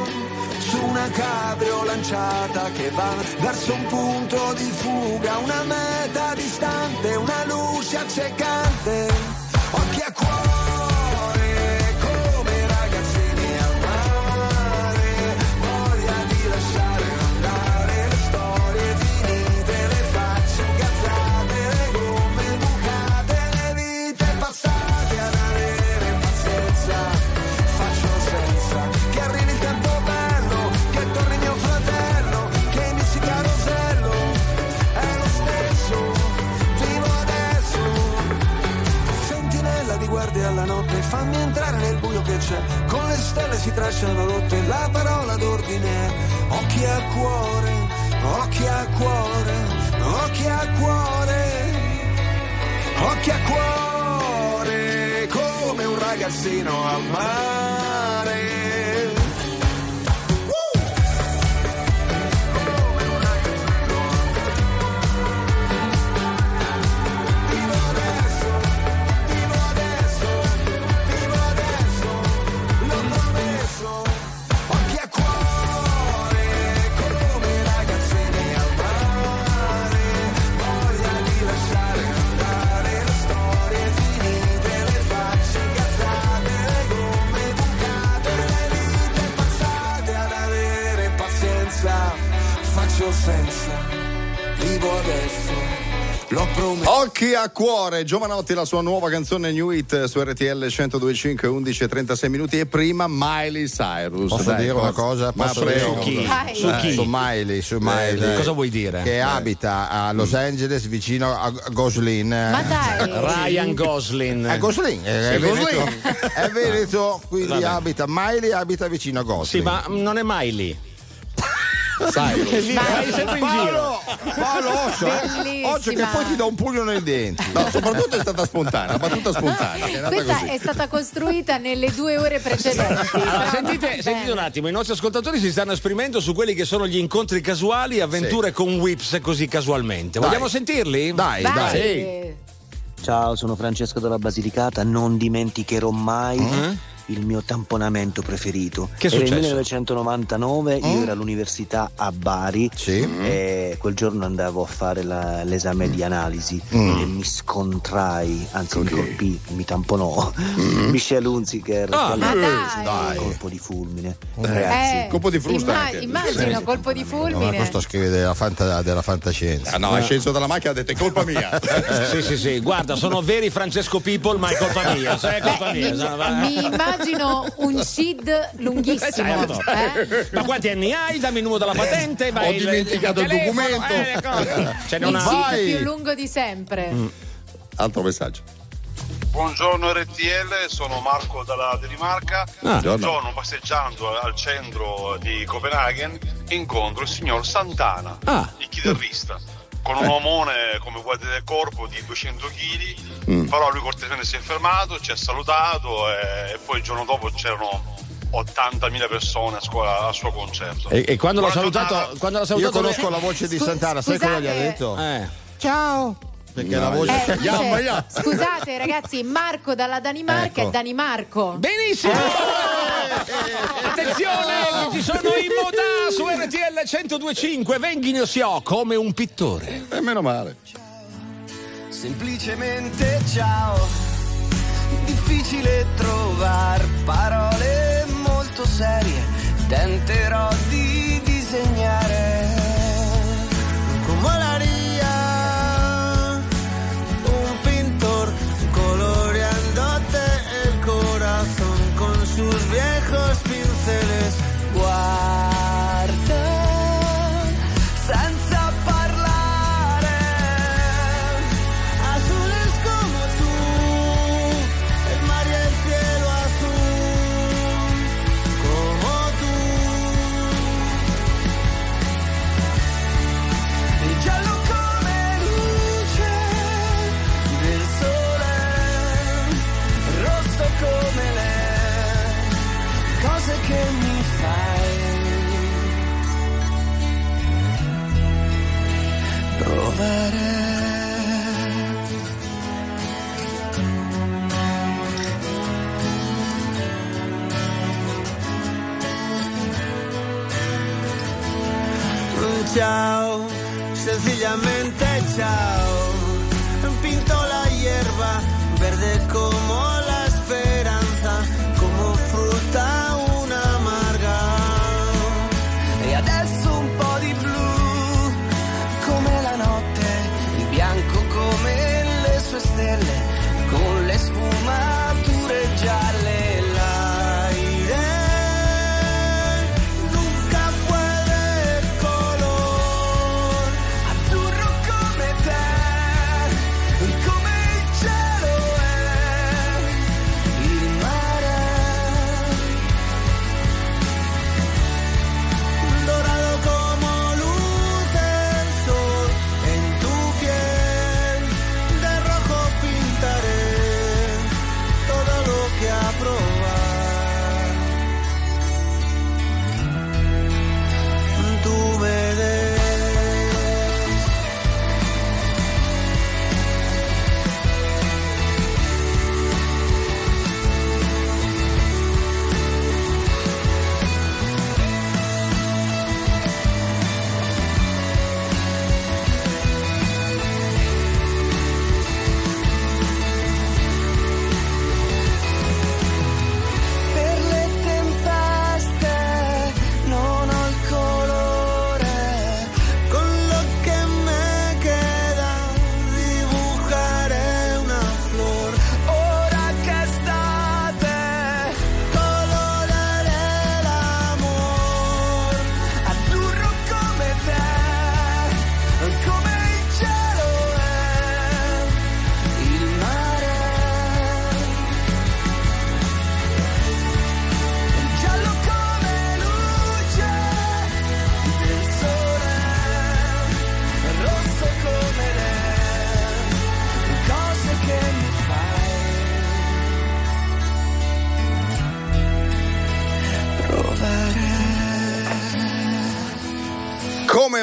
Speaker 11: su una cabrio lanciata che va verso un punto di fuga, una meta distante, una luce accecante. Occhi a cuore, come ragazzini al mare, voglia di lasciare andare le storie finite, le facce incazzate, le gomme bucate, le vite passate ad avere pazienza. Faccio senza che arrivi il tempo bello, che torni mio fratello, che inizi carosello, è lo stesso, vivo adesso. Sentinella di guardia alla notte, fammi entrare nel buio che c'è, con le stelle si tracciano rotte, la parola d'ordine è occhi a cuore, occhi a cuore, occhi a cuore, occhi a cuore, come un raio ragazzino al mare. Senza, vivo adesso, l'ho promesso.
Speaker 1: Occhi a cuore, Giovanotti, la sua nuova canzone New Hit su R T L centodue e cinque, undici e trentasei minuti, e prima Miley Cyrus.
Speaker 4: Posso
Speaker 1: Dai,
Speaker 4: dire
Speaker 1: cosa?
Speaker 4: una cosa?
Speaker 1: Ma
Speaker 4: Posso
Speaker 1: prego.
Speaker 4: dire
Speaker 2: Chi?
Speaker 4: una-
Speaker 2: Su chi?
Speaker 4: Su Miley, su Miley.
Speaker 2: Cosa vuoi dire?
Speaker 4: Che
Speaker 2: Eh.
Speaker 4: abita a Los Angeles vicino a Goslin.
Speaker 3: Ma dai.
Speaker 2: Ryan Gosling.
Speaker 4: A Goslin, è,
Speaker 2: Sì,
Speaker 4: Veneto,
Speaker 2: Gosling.
Speaker 4: è Veneto, quindi
Speaker 2: Vabbè.
Speaker 4: abita Miley, abita vicino a Goslin.
Speaker 2: Sì, ma non è Miley.
Speaker 4: sai,
Speaker 2: Vai sempre in giro.
Speaker 4: Paolo, Osso, eh.
Speaker 3: Bellissima.
Speaker 4: Osso che poi ti dà un pugno nei denti.
Speaker 1: No, soprattutto è stata spontanea, battuta spontanea. È nata
Speaker 3: Questa
Speaker 1: così.
Speaker 3: è stata costruita nelle due ore precedenti.
Speaker 2: Allora,
Speaker 3: Però
Speaker 2: sentite,
Speaker 3: bene.
Speaker 2: sentite un attimo, i nostri ascoltatori si stanno esprimendo su quelli che sono gli incontri casuali, avventure con whips così casualmente.
Speaker 4: Dai.
Speaker 2: Vogliamo sentirli?
Speaker 4: Dai,
Speaker 3: Vai.
Speaker 4: dai.
Speaker 3: Eh,
Speaker 12: Ciao, sono Francesco della Basilicata, non dimenticherò mai
Speaker 2: Mhm.
Speaker 12: il mio tamponamento preferito.
Speaker 2: Che è
Speaker 12: Era il
Speaker 2: successo?
Speaker 12: millenovecentonovantanove, io ero all'università a Bari
Speaker 4: Sì.
Speaker 12: e quel giorno andavo a fare la- l'esame di analisi e mi scontrai, anzi mi colpì, mi tamponò Michelle Hunziker.
Speaker 2: Ah,
Speaker 3: ma
Speaker 12: un
Speaker 3: dai.
Speaker 12: colpo di fulmine. Ragazzi,
Speaker 3: Eh,
Speaker 1: colpo di frusta
Speaker 3: imma-
Speaker 1: anche.
Speaker 3: Immagino, colpo di
Speaker 4: No, ma
Speaker 3: fulmine.
Speaker 4: questo scrive della, fanta- della fantascienza.
Speaker 1: Ah, no, è sceso dalla macchina e ha detto è colpa mia.
Speaker 2: Sì, sì, sì, guarda, sono veri Francesco People, ma è colpa mia. Sai, è colpa
Speaker 3: Beh,
Speaker 2: mia.
Speaker 3: mi,
Speaker 2: sono- va-
Speaker 3: mi immagino un C I D lunghissimo.
Speaker 2: Certo.
Speaker 3: eh?
Speaker 2: Ma quanti anni hai? Dammi il numero della patente.
Speaker 1: Ho dimenticato il
Speaker 2: telefono,
Speaker 1: documento.
Speaker 2: eh, ecco. Ce n'è
Speaker 3: Il
Speaker 2: una.
Speaker 3: C I D
Speaker 4: Vai.
Speaker 3: più lungo di sempre.
Speaker 1: Altro messaggio.
Speaker 13: Buongiorno R T L, sono Marco dalla Danimarca.
Speaker 2: Ah,
Speaker 13: Un giorno passeggiando al centro di Copenaghen incontro il signor Santana,
Speaker 2: Ah.
Speaker 13: il chitarrista, con un omone come guardia del corpo di duecento chili, però lui cortesemente si è fermato, ci ha salutato e, e poi il giorno dopo c'erano ottantamila persone a scuola, al suo concerto.
Speaker 2: E, e quando l'ha
Speaker 13: Buona
Speaker 2: salutato,
Speaker 13: giornata.
Speaker 2: quando l'ha
Speaker 4: Io
Speaker 2: salutato
Speaker 4: conosco la voce di
Speaker 3: Scu-
Speaker 4: Santana, sai cosa gli ha
Speaker 3: scusate.
Speaker 4: detto?
Speaker 2: Eh.
Speaker 4: Ciao! Perché la
Speaker 1: No,
Speaker 4: voce.
Speaker 3: Eh, dice,
Speaker 1: Yamma, yamma.
Speaker 3: scusate ragazzi, Marco dalla Danimarca
Speaker 4: Ecco.
Speaker 3: è Danimarco.
Speaker 2: Benissimo! Attenzione, che ci sono in modà su R T L centodue e cinque. Venghino si ho come un pittore.
Speaker 1: E meno male.
Speaker 11: Semplicemente ciao. Difficile trovare parole molto serie. Tenterò di disegnare con volaría un pintor coloreándote el corazón con sus viejos pinceles. Guarda senza parlare, azules como tú, el mar y el cielo azul, como tú. Il giallo come luce del sole, rosso come le cose che mi fai provare. Ciao, sencillamente ciao. Pinto la hierba verde como la esperanza, como fruta una amarga. E adesso un po' di blu, come la notte, di bianco come le sue stelle, con le sfumature gialle. L'aire nunca fue del color azzurro come te,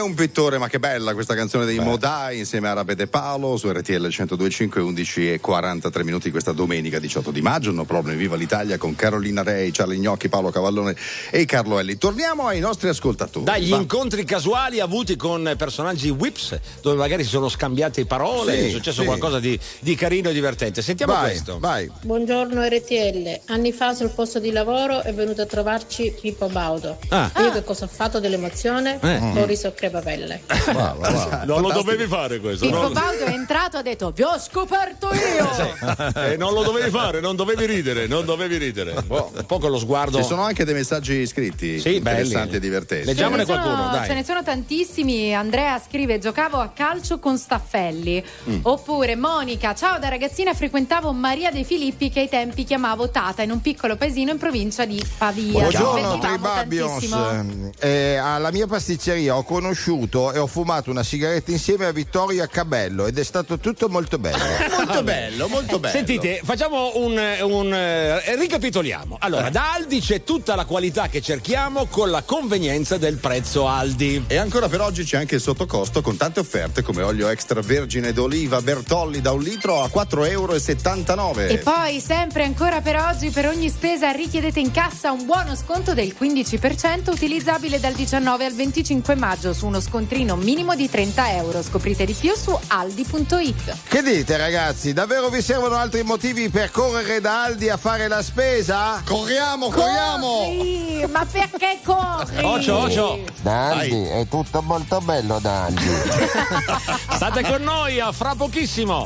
Speaker 1: un pittore, ma che bella questa canzone dei Modai insieme a Rapete Paolo su R T L centodue e cinque, undici e quarantatré minuti questa domenica diciotto di maggio. No problem, viva l'Italia con Carolina Rei, Charlie Gnocchi, Paolo Cavallone e Carlo Elli. Torniamo ai nostri ascoltatori.
Speaker 2: Dagli
Speaker 1: Va.
Speaker 2: incontri casuali avuti con personaggi whips, dove magari si sono scambiate parole,
Speaker 1: Sì,
Speaker 2: è successo
Speaker 1: sì.
Speaker 2: qualcosa di, di carino e divertente. Sentiamo
Speaker 1: Vai,
Speaker 2: questo.
Speaker 1: vai.
Speaker 14: Buongiorno R T L, anni fa sul posto di lavoro è venuto a trovarci Pippo Baudo.
Speaker 2: Ah.
Speaker 14: Io che cosa ho fatto dell'emozione?
Speaker 2: Eh.
Speaker 14: Ho riso a crepapelle.
Speaker 1: Bravo, bravo.
Speaker 2: Non lo dovevi fare questo.
Speaker 3: Pippo
Speaker 2: non...
Speaker 3: Baudo è entrato e ha detto vi ho scoperto io.
Speaker 2: Eh, non lo dovevi fare, non dovevi ridere, non dovevi ridere. Boh, un po' con lo sguardo.
Speaker 1: Ci sono anche dei messaggi scritti
Speaker 2: Sì,
Speaker 1: interessanti
Speaker 2: belli.
Speaker 1: e divertenti.
Speaker 2: Leggiamone
Speaker 3: Ce ne sono-
Speaker 2: qualcuno, dai.
Speaker 3: Ce ne sono tantissimi. Andrea scrive: giocavo a calcio con Staffelli.
Speaker 1: Mm.
Speaker 3: Oppure Monica: ciao, da ragazzina frequentavo Maria De Filippi, che ai tempi chiamavo Tata, in un piccolo paesino in provincia di Pavia.
Speaker 4: Buongiorno
Speaker 3: Ci divertivamo
Speaker 4: Tribabions.
Speaker 3: tantissimo.
Speaker 4: Eh, alla mia pasticceria ho conosciuto e ho fumato una sigaretta insieme a Vittoria Cabello ed è stato tutto molto bello.
Speaker 1: Molto bello, molto bello.
Speaker 2: Sentite, facciamo un, un eh, ricapitoliamo. Allora, da Aldi c'è tutta la qualità che cerchiamo con la convenienza del prezzo Aldi.
Speaker 1: E ancora per oggi c'è anche il sottocosto con tante offerte come olio extravergine d'oliva Bertolli da un litro a quattro euro e settantanove.
Speaker 3: E poi, sempre ancora per oggi, per ogni spesa richiedete in cassa un buono sconto del quindici per cento utilizzabile dal diciannove al venticinque maggio su uno scontrino minimo di trenta euro. Scoprite di più su aldi punto it.
Speaker 4: Che dite ragazzi? Davvero vi servono altri motivi per correre da Aldi a fare la spesa?
Speaker 1: Corriamo, corriamo!
Speaker 3: Corri, ma perché corri?
Speaker 2: Ocio, ocio.
Speaker 15: Da Aldi è tutto molto bello da Aldi.
Speaker 2: State con noi a fra pochissimo.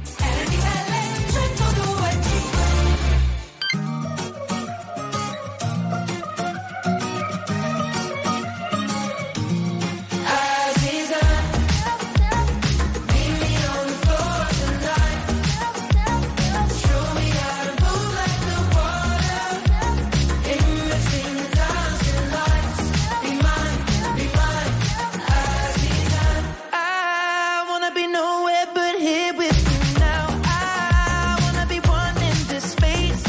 Speaker 5: I wanna be nowhere but here with you now. I wanna be one in this space.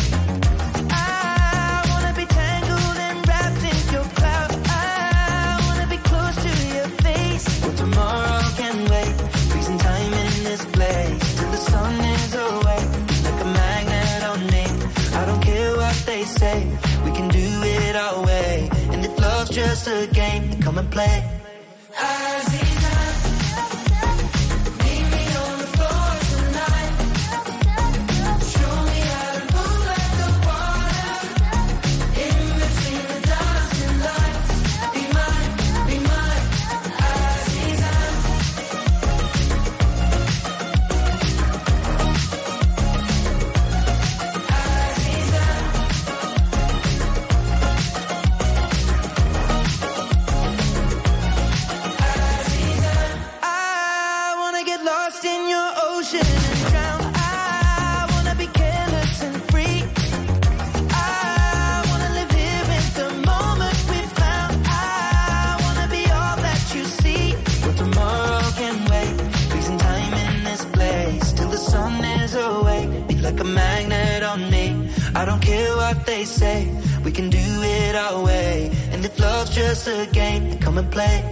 Speaker 5: I wanna be tangled and wrapped in your cloud. I wanna be close to your face. Well, tomorrow can wait. Freezing time in this place till the sun is away. Like a magnet on me. I don't care what they say. We can do it our way. And if love's just a game, then come and play. I wanna get lost in your ocean and drown. I wanna be careless and free. I wanna live here in the moment we found. I wanna be all that you see. But tomorrow can wait. Freezing time in this place till the sun is away. Be like a magnet on me. I don't care what they say. We can do it our way. And if love's just a game, then come and play.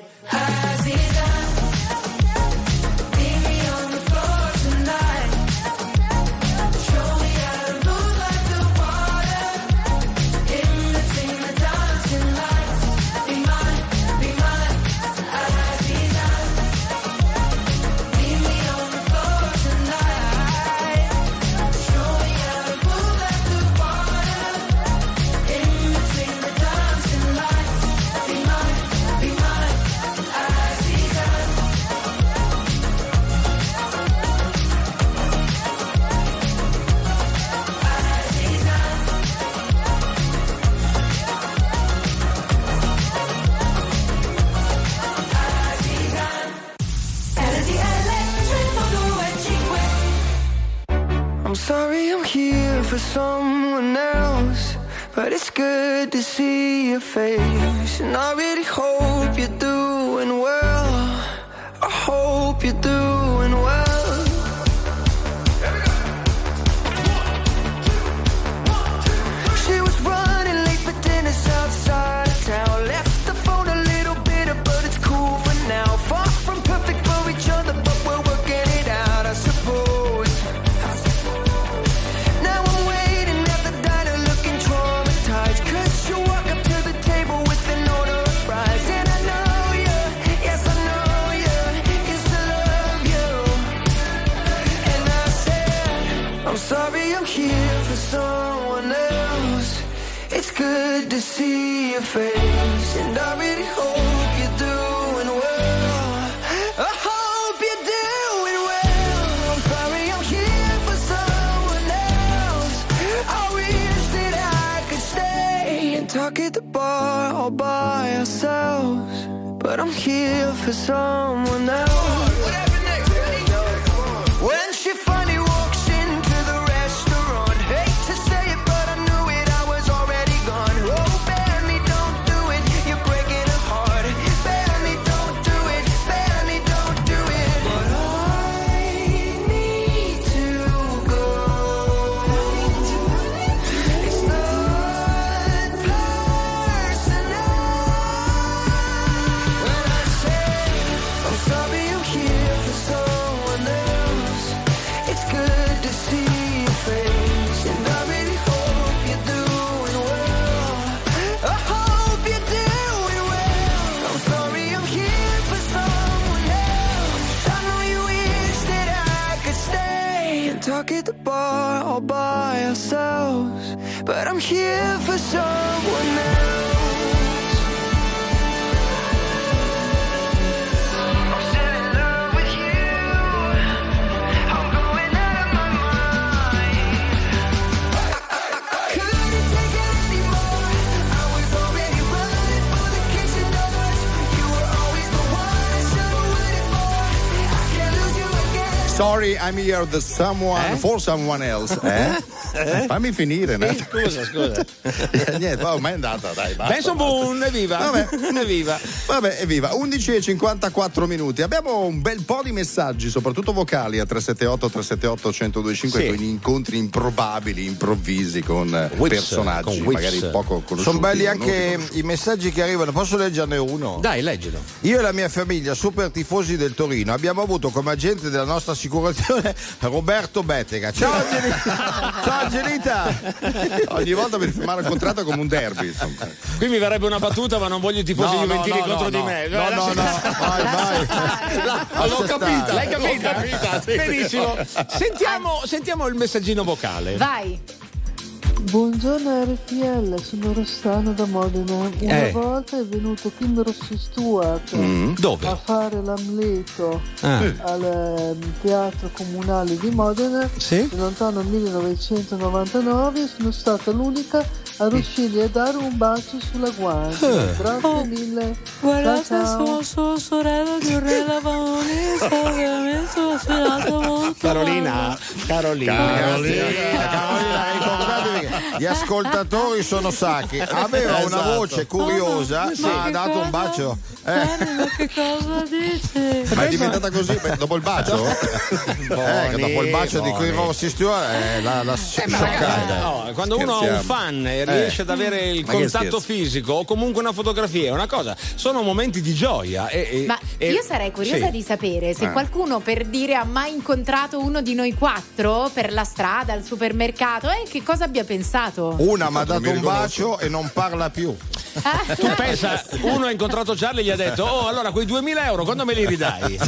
Speaker 5: I'm sorry I'm here for someone else, but it's good to see your face. And I really hope you're doing well. I hope you're doing well. She was running late for dinner outside of town. Left the phone a little bitter, but it's cool for
Speaker 11: good to see your face, and I really hope you're doing well. I hope you're doing well. I'm sorry I'm here for someone else. I wish that I could stay and talk at the bar all by ourselves, but I'm here for someone else. When she finally walks into the restaurant, hate to say it, but I knew it, I was already gone. Oh, Benny, don't do it, you're breaking her heart. Benny, don't do it, Benny, don't do it. But I need to go. It's not personal. When I say I'm sorry, I'm here for someone else. It's good to see your face, and I really hope you're doing well. I hope you're doing well. I'm sorry I'm here for someone else. I know you wish that I could stay and talk at the bar all by ourselves, but I'm here for someone else. I'm still in love with you. I'm going out of my mind. I couldn't take it anymore. I was already running for the kitchen doors. You were always the one I should have waited for. I can't lose you again.
Speaker 1: Sorry, I'm here the someone
Speaker 2: Eh?
Speaker 1: for someone else. Eh?
Speaker 2: Eh?
Speaker 1: Fammi finire, no?
Speaker 2: Eh, scusa, scusa.
Speaker 1: Eh, Niente, oh, ma è andata, dai, basta.
Speaker 2: Benson Boone, evviva.
Speaker 1: Vabbè.
Speaker 2: Evviva.
Speaker 1: Vabbè, evviva. undici e cinquantaquattro minuti. Abbiamo un bel po' di messaggi, soprattutto vocali a tre sette otto tre sette otto uno zero due cinque,
Speaker 2: Sì.
Speaker 1: con incontri improbabili, improvvisi con eh,
Speaker 2: Whips,
Speaker 1: personaggi
Speaker 2: con Whips.
Speaker 1: magari poco conosciuti.
Speaker 4: Sono belli
Speaker 1: o non
Speaker 4: anche
Speaker 1: conosciuti.
Speaker 4: i messaggi che arrivano. Posso leggerne uno?
Speaker 2: Dai, leggilo.
Speaker 4: Io e la mia famiglia, super tifosi del Torino, abbiamo avuto come agente della nostra assicurazione Roberto Bettega. Ciao Angelita! Ciao Angelita!
Speaker 1: Ogni volta per firmare il contratto come un derby, insomma.
Speaker 2: Qui mi verrebbe una battuta, ma non voglio i tifosi
Speaker 1: No, no,
Speaker 2: juventini
Speaker 1: no,
Speaker 2: contro
Speaker 1: no,
Speaker 2: di
Speaker 1: no.
Speaker 2: me.
Speaker 1: No, no, no, vai, vai.
Speaker 2: No, l'ho
Speaker 1: Lascia
Speaker 2: capita.
Speaker 1: stare.
Speaker 2: L'hai capita?
Speaker 1: L'ho capita, sì.
Speaker 2: Benissimo. Sentiamo, sentiamo il messaggino vocale.
Speaker 3: Vai.
Speaker 16: Buongiorno R T L, sono Rossana da Modena. Una
Speaker 2: Eh.
Speaker 16: volta è venuto Kim Rossi Stewart
Speaker 2: Mm. Dove?
Speaker 16: a fare l'Amleto
Speaker 2: Ah.
Speaker 16: al ehm, Teatro Comunale di Modena
Speaker 2: Sì?
Speaker 16: nel lontano millenovecentonovantanove. Sono stata l'unica a riuscirgli a dare un bacio sulla guancia.
Speaker 2: Eh.
Speaker 16: Grazie
Speaker 17: Oh,
Speaker 16: mille.
Speaker 17: Guardate,
Speaker 16: Ciao, ciao.
Speaker 17: sono sua sorella di un re lavanista, ovviamente sono sfilato molto.
Speaker 2: Carolina, Carolina.
Speaker 4: Carolina, Carolina, ricordatevi che gli ascoltatori sono sacchi. Aveva una
Speaker 1: Esatto.
Speaker 4: voce curiosa,
Speaker 17: Oh, no,
Speaker 4: ma
Speaker 17: ma
Speaker 4: ha
Speaker 17: che
Speaker 4: dato un
Speaker 17: cosa?
Speaker 4: bacio. Eh.
Speaker 17: Dani, ma che cosa dici?
Speaker 1: Ma è diventata così beh, dopo il bacio?
Speaker 4: Eh, che dopo il bacio di Kim Rossi Stewart eh, la, la scioccata.
Speaker 2: No, quando uno ha un
Speaker 1: Scherziamo.
Speaker 2: fan e riesce ad avere il
Speaker 1: Ma che
Speaker 2: contatto
Speaker 1: scherzi.
Speaker 2: fisico o comunque una fotografia, è una cosa, sono momenti di gioia. E, e-
Speaker 3: Ma
Speaker 2: e-
Speaker 3: io sarei curiosa
Speaker 2: sì.
Speaker 3: di sapere se
Speaker 1: Eh.
Speaker 3: qualcuno, per dire, ha mai incontrato uno di noi quattro per la strada, al supermercato, e che cosa abbia pensato?
Speaker 4: Una mi ha
Speaker 1: Non
Speaker 4: dato
Speaker 1: mi
Speaker 4: un
Speaker 1: riconosco.
Speaker 4: bacio e non parla più.
Speaker 2: Tu pensa, uno ha incontrato Charlie e gli ha detto: oh, allora quei duemila euro quando me li ridai?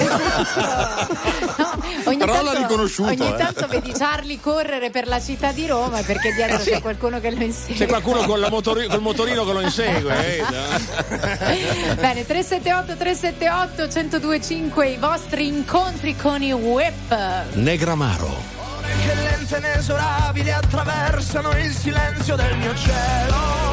Speaker 3: Ogni
Speaker 1: Però
Speaker 3: tanto,
Speaker 1: l'ha riconosciuto,
Speaker 3: ogni
Speaker 1: eh.
Speaker 3: tanto vedi Charlie correre per la città di Roma perché dietro c'è qualcuno che lo insegue.
Speaker 2: C'è qualcuno con la motori- col motorino che lo insegue. eh, no?
Speaker 3: Bene, tre sette otto tre sette otto uno zero due cinque, i vostri incontri con i Whip.
Speaker 2: Negramaro.
Speaker 11: Che lente e inesorabili attraversano il silenzio del mio cielo,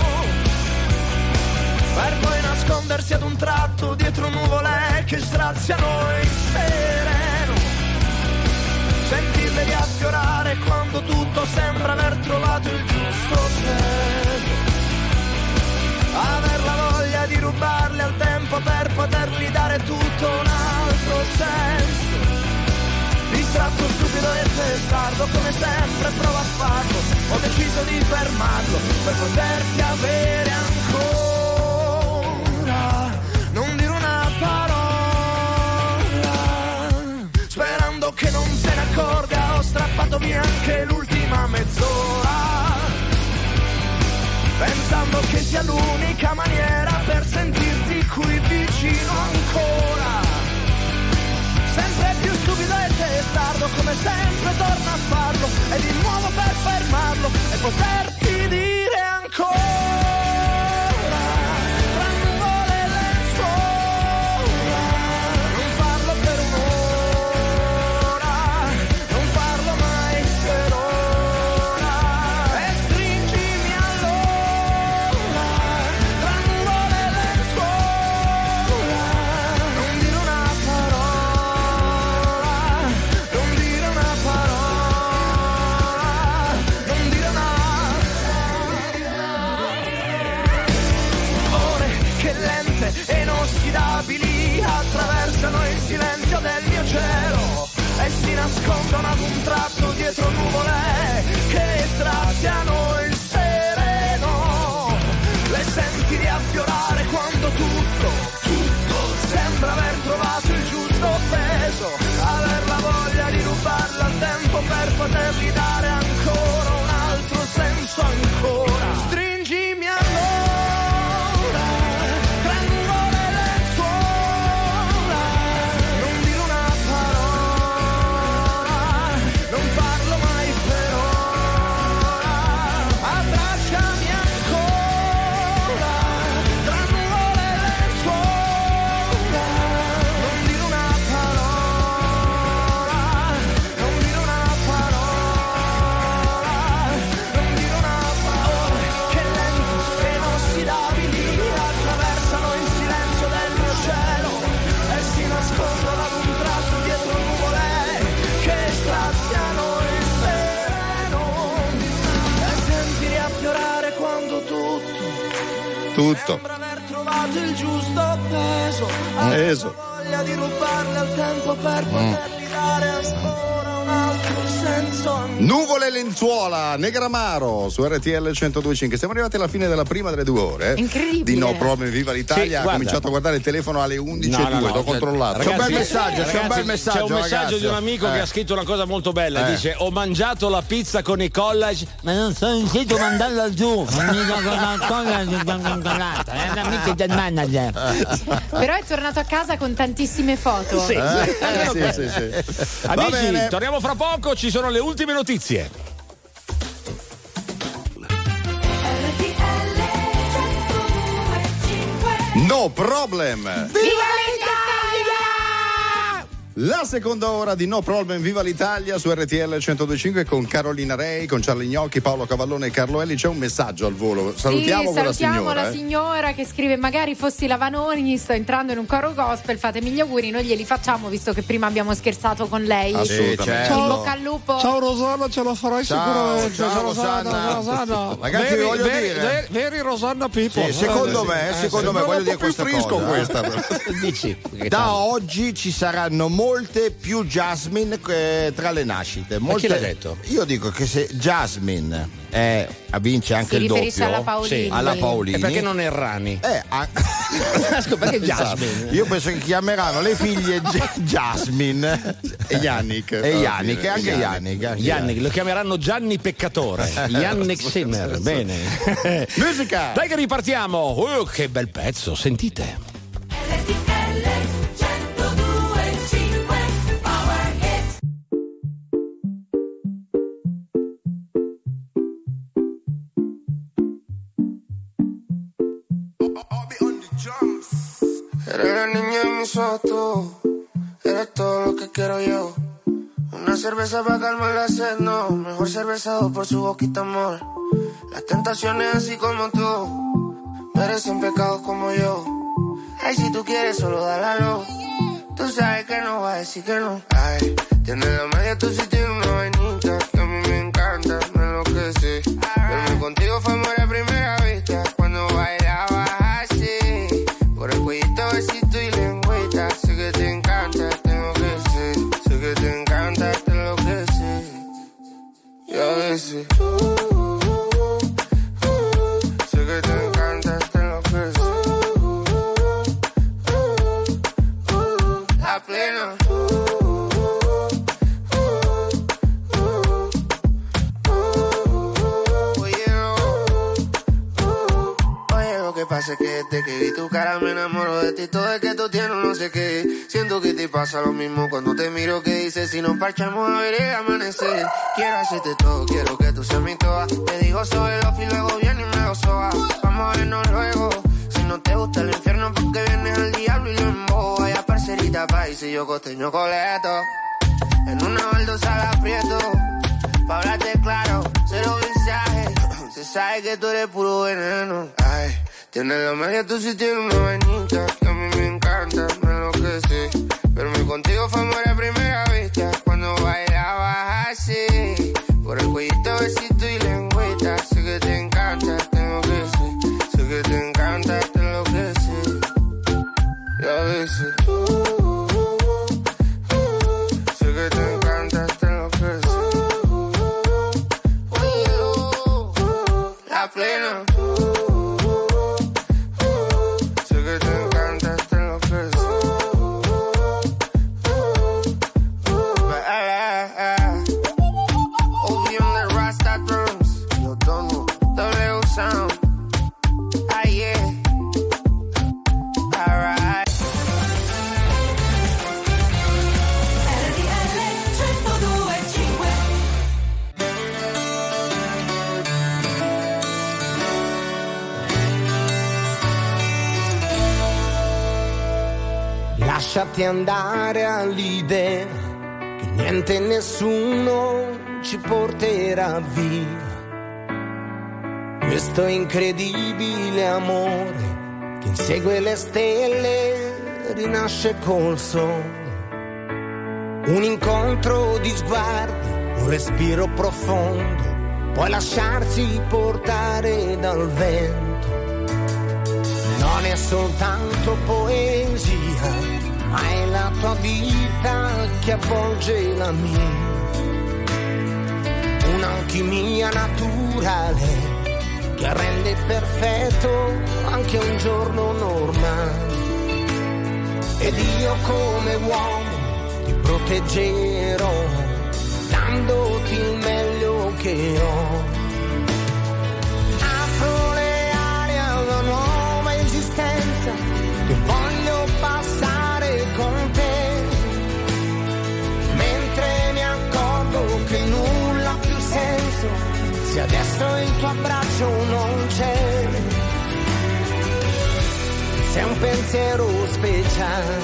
Speaker 11: per poi nascondersi ad un tratto dietro nuvole che straziano il sereno, sentirle riaffiorare quando tutto sembra aver trovato il giusto peso, aver la voglia di rubarle al tempo per potergli dare tutto un altro senso. Distratto, stupido e testardo, come sempre provo a farlo. Ho deciso di fermarlo per poterti avere ancora. Non dire una parola, sperando che non se ne accorga. Ho strappato via anche l'ultima mezz'ora, pensando che sia l'unica maniera per sentirti qui vicino ancora. Sempre più stupido e testardo, come sempre torno a farlo, e di nuovo per fermarlo e poterti dire ancora. tratto dietro nuvole che straziano il sereno. Le senti riaffiorare quando tutto, tutto sembra aver trovato il giusto peso, aver la voglia di rubarla al tempo per potergli dare ancora un altro senso ancora. Stringimi allora tra nuvole e lenzuola, non dire una parola, non parlo mai per ora, abbracciami ancora tra nuvole e lenzuola, non dire una parola, non dire una parola, non dire una parola, che lenti e inossidabili attraversano il silenzio del mio cielo e si nascondono ad un tratto dietro nuvole che straziano il sereno. E senti riaffiorare quando tutto
Speaker 1: Tutto.
Speaker 11: sembra aver trovato il giusto peso,
Speaker 1: Peso.
Speaker 11: aver voglia di rubarle al tempo per potergli dare ancora un altro senso ancora.
Speaker 1: Nuvole e lenzuola, Negramaro su R T L centodue e cinque. Siamo arrivati alla fine della prima delle due ore. eh,
Speaker 3: Incredibile.
Speaker 1: Di No Problem Viva l'Italia.
Speaker 2: Sì,
Speaker 1: ha
Speaker 2: guarda.
Speaker 1: cominciato a guardare il telefono alle undici e
Speaker 2: No,
Speaker 1: due.
Speaker 2: no, no,
Speaker 1: L'ho controllato.
Speaker 2: ragazzi,
Speaker 4: C'è un bel messaggio, c'è un
Speaker 2: ragazzi,
Speaker 4: bel messaggio,
Speaker 2: C'è un messaggio
Speaker 4: ragazzi.
Speaker 2: di un amico
Speaker 4: Eh.
Speaker 2: che ha scritto una cosa molto bella.
Speaker 4: Eh.
Speaker 2: Dice: ho mangiato la pizza con i collage, ma non sono riuscito a mandarla giù. Non mi do una collage controllata. È un amico del manager.
Speaker 3: Però è tornato a casa con tantissime foto.
Speaker 2: Sì,
Speaker 1: Eh, sì, sì, sì. Va
Speaker 2: Amici,
Speaker 1: bene.
Speaker 2: torniamo fra poco. Ci sono le ultime notizie.
Speaker 1: No Problem. La seconda ora di No Problem Viva l'Italia su R T L centodue e cinque con Carolina Rei, con Charlie Gnocchi, Paolo Cavallone e Carlo Elli. C'è un messaggio al volo. Salutiamo
Speaker 3: sì,
Speaker 1: quella
Speaker 3: salutiamo
Speaker 1: signora.
Speaker 3: la
Speaker 1: eh.
Speaker 3: signora che scrive: magari fossi la Vanoni, sto entrando in un coro gospel, fatemi gli auguri, noi glieli facciamo visto che prima abbiamo scherzato con lei.
Speaker 1: Assolutamente.
Speaker 4: certo.
Speaker 3: In bocca al lupo.
Speaker 16: Ciao Rosanna, ce la farai
Speaker 4: Ciao,
Speaker 16: sicuramente.
Speaker 4: ciao, Rosanna.
Speaker 16: ciao Rosanna.
Speaker 4: Ragazzi,
Speaker 16: veri,
Speaker 4: vi voglio
Speaker 16: veri,
Speaker 4: dire-
Speaker 16: veri, veri Rosanna Pippo.
Speaker 4: Sì, secondo
Speaker 16: Eh,
Speaker 4: me,
Speaker 16: sì.
Speaker 4: secondo
Speaker 16: Eh,
Speaker 4: me
Speaker 16: sì.
Speaker 4: voglio
Speaker 1: un
Speaker 4: dire
Speaker 1: po' più
Speaker 4: questa
Speaker 1: frisco
Speaker 4: cosa.
Speaker 1: questa,
Speaker 4: eh.
Speaker 1: però.
Speaker 2: Dici? Che
Speaker 4: Da
Speaker 2: tanto.
Speaker 4: oggi ci saranno molte più Jasmine eh, tra le nascite.
Speaker 2: Ma
Speaker 4: Molte...
Speaker 2: chi l'ha detto?
Speaker 4: Io dico che se Jasmine è, vince anche
Speaker 3: Si
Speaker 4: il
Speaker 3: riferisce
Speaker 4: doppio
Speaker 3: alla Paolini.
Speaker 4: sì, alla Paolini.
Speaker 2: E perché non Errani?
Speaker 4: Eh, a-
Speaker 2: Scusa, perché
Speaker 4: Esatto.
Speaker 2: Jasmine?
Speaker 4: Io penso che chiameranno le figlie J- Jasmine
Speaker 1: E Yannick.
Speaker 4: e Yannick, e anche Yannick. anche
Speaker 2: Yannick, lo chiameranno Gianni Peccatore. Yannick Sinner. Bene.
Speaker 1: Musica.
Speaker 2: Dai che ripartiamo. Oh, che bel pezzo, sentite.
Speaker 18: Eres la niña en mi soto, eres todo lo que quiero yo. Una cerveza para calmar la sed, no. Mejor cervezado por su boquita, amor. Las tentaciones así como tú merecen pecados como yo. Ay, si tú quieres solo dálalo. Tú sabes que no va a decir que no. Ay, tienes la media, tú sí tienes una vainita que a mí me encanta, me enloquece. Verme contigo fue amor a primera vista cuando bailabas así. Por el cuellito, besito y lengüita. Sé que te encanta, tengo que ser. Sé que te encanta, te lo que sé. Y a veces uh, uh, uh, uh, sé que te encanta, te lo que sé. Uh, uh, uh, uh, la plena. Uh, uh, uh, uh, uh, oye, uh, uh, oye, lo que pasa es que desde que vi tu cara me enamoro de ti. Todo es que tú tienes no sé qué. Siento que te pasa lo mismo cuando te miro. Que dices si nos parchamos a ver el amanecer. Quiero hacerte todo, quiero que tú seas mi toa. Te digo sobre los y luego viene y me lo soba. Vamos a vernos luego. Si no te gusta el infierno porque vienes al diablo y lo embobo. Vaya parcerita país y yo costeño coleto. En una baldosa la aprieto. Pa' hablarte claro, cero mensaje. Se sabe que tú eres puro veneno. Ay, tienes la media, tú sí tienes una vainita que a mí me encanta, me enloquece. Verme contigo fue amor a primera vista cuando bailabas así. Por el cuellito, besito y lengüita. Sé que te encanta, tengo que ser. Sé que te encanta, te lo que sé. Y a veces uh, uh, uh, sé que te encanta, te lo que sé.
Speaker 19: Lasciati andare all'idea che niente e nessuno ci porterà via. Questo incredibile amore che insegue le stelle, rinasce col sole. Un incontro di sguardi, un respiro profondo, puoi lasciarsi portare dal vento. Non è soltanto poesia, ma è la tua vita che avvolge la mia. Un'alchimia naturale che rende perfetto anche un giorno normale. Ed io come uomo ti proteggerò, dandoti il meglio che ho. Apro le ali a una nuova esistenza che voglio passare con te, mentre mi accorgo che nulla ha più senso se adesso il tuo abbraccio non c'è. Sei un pensiero speciale,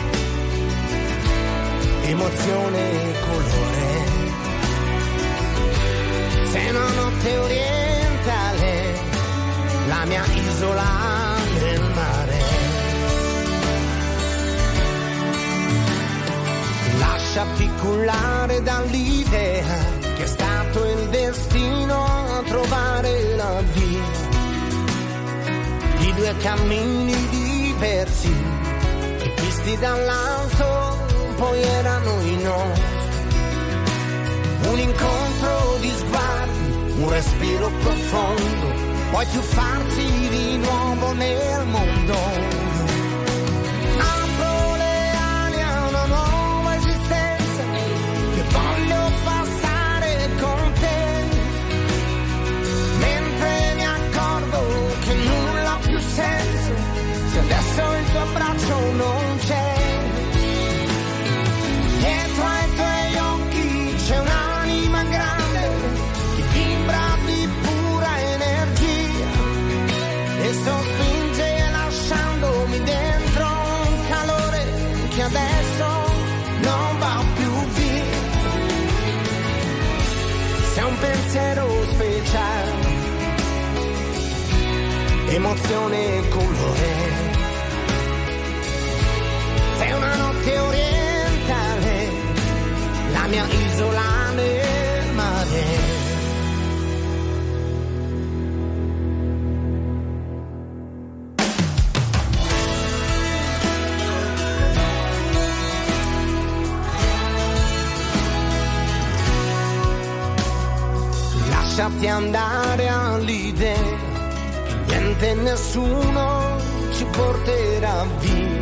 Speaker 19: emozione e colore. Sei una notte orientale, la mia isola nel mare. Lasciati cullare dall'idea che è stato il destino a trovare la via. Di due cammini diversi, che visti dall'alto poi erano i nostri. Un incontro di sguardi, un respiro profondo, poi tuffarsi di nuovo nel mondo. Apro le ali a una nuova esistenza che voglio passare con te, mentre mi accorgo che nulla ha più senso se adesso il tuo abbraccio non c'è. Dietro ai tuoi occhi c'è un'anima grande che vibra di pura energia e sospinge lasciandomi dentro un calore che adesso non va più via. Sei un pensiero speciale, emozione e colore. Sei una notte orientale, la mia isola nel mare. Lasciati andare all'idea che niente e nessuno ci porterà via.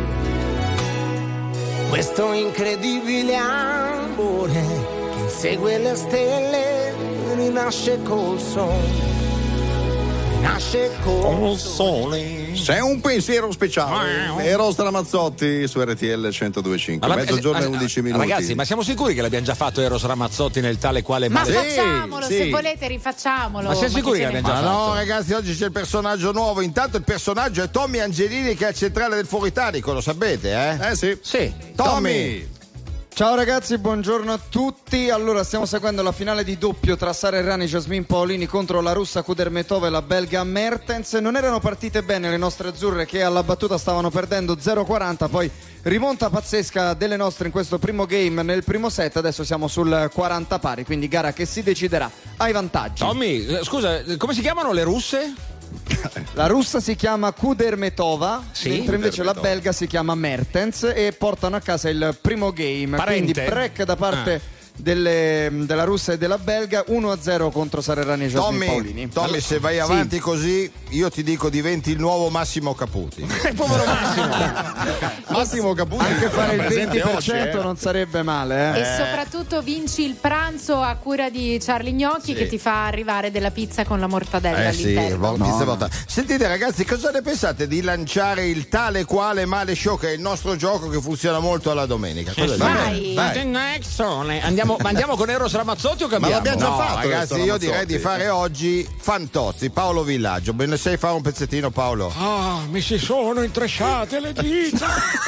Speaker 19: Questo incredibile amore che insegue le stelle, rinasce col sole, rinasce col sole.
Speaker 1: C'è un pensiero speciale. Eros Ramazzotti su R T L centodue e cinque.
Speaker 2: Allora,
Speaker 1: Mezzogiorno e
Speaker 2: eh,
Speaker 1: undici minuti.
Speaker 2: Ragazzi, ma siamo sicuri che l'abbiamo già fatto Eros Ramazzotti nel tale quale
Speaker 3: Ma
Speaker 2: male?
Speaker 3: facciamolo,
Speaker 1: sì.
Speaker 3: se volete rifacciamolo.
Speaker 2: Ma siamo sicuri che l'abbiamo già
Speaker 4: Ma
Speaker 2: fatto?
Speaker 4: no, ragazzi, oggi c'è il personaggio nuovo. Intanto il personaggio è Tommy Angelini, che è al centrale del Foro Italico, lo sapete, eh?
Speaker 1: Eh sì.
Speaker 2: Sì.
Speaker 4: Tommy!
Speaker 20: Ciao ragazzi, buongiorno a tutti. Allora, stiamo seguendo la finale di doppio tra Sara Errani e Jasmine Paolini contro la russa Kudermetova e la belga Mertens. Non erano partite bene le nostre azzurre, che alla battuta stavano perdendo zero a quaranta, poi rimonta pazzesca delle nostre in questo primo game nel primo set. Adesso siamo sul quaranta pari, quindi gara che si deciderà ai vantaggi.
Speaker 2: Tommy, eh, scusa, come si chiamano le russe?
Speaker 20: La russa si chiama Kudermetova,
Speaker 2: Sì?
Speaker 20: mentre invece la
Speaker 1: Kudermetova.
Speaker 20: belga si chiama Mertens, e portano a casa il primo game.
Speaker 2: Parente?
Speaker 20: Quindi break da parte
Speaker 2: Ah.
Speaker 20: delle- della russa e della belga, uno a zero contro Sara Errani e Jasmine
Speaker 4: Tommy,
Speaker 20: Paolini.
Speaker 4: Tommy, se vai
Speaker 20: Sì.
Speaker 4: avanti così, io ti dico diventi il nuovo Massimo Caputi.
Speaker 2: Povero Massimo.
Speaker 1: Massimo Caputi.
Speaker 20: Anche fare il
Speaker 1: presente
Speaker 20: venti per cento
Speaker 1: oggi, eh.
Speaker 20: non sarebbe male, eh?
Speaker 3: E soprattutto vinci il pranzo a cura di Charlie Gnocchi,
Speaker 1: Sì.
Speaker 3: che ti fa arrivare della pizza con la mortadella
Speaker 4: Eh sì,
Speaker 3: all'interno.
Speaker 4: vo- pizza volta. Sentite ragazzi, cosa ne pensate di lanciare il tale quale male show, che è il nostro gioco che funziona molto alla domenica? Cosa dite?
Speaker 3: Vai.
Speaker 2: Andiamo andiamo, ma andiamo con Eros Ramazzotti o cambiamo?
Speaker 4: Ma l'abbiamo già
Speaker 2: No,
Speaker 4: fatto, ragazzi. Io
Speaker 1: Ramazzotti.
Speaker 4: direi di fare oggi Fantozzi, Paolo Villaggio. Me ne sai fare un pezzettino, Paolo?
Speaker 2: Ah, mi si sono intrecciate le dita.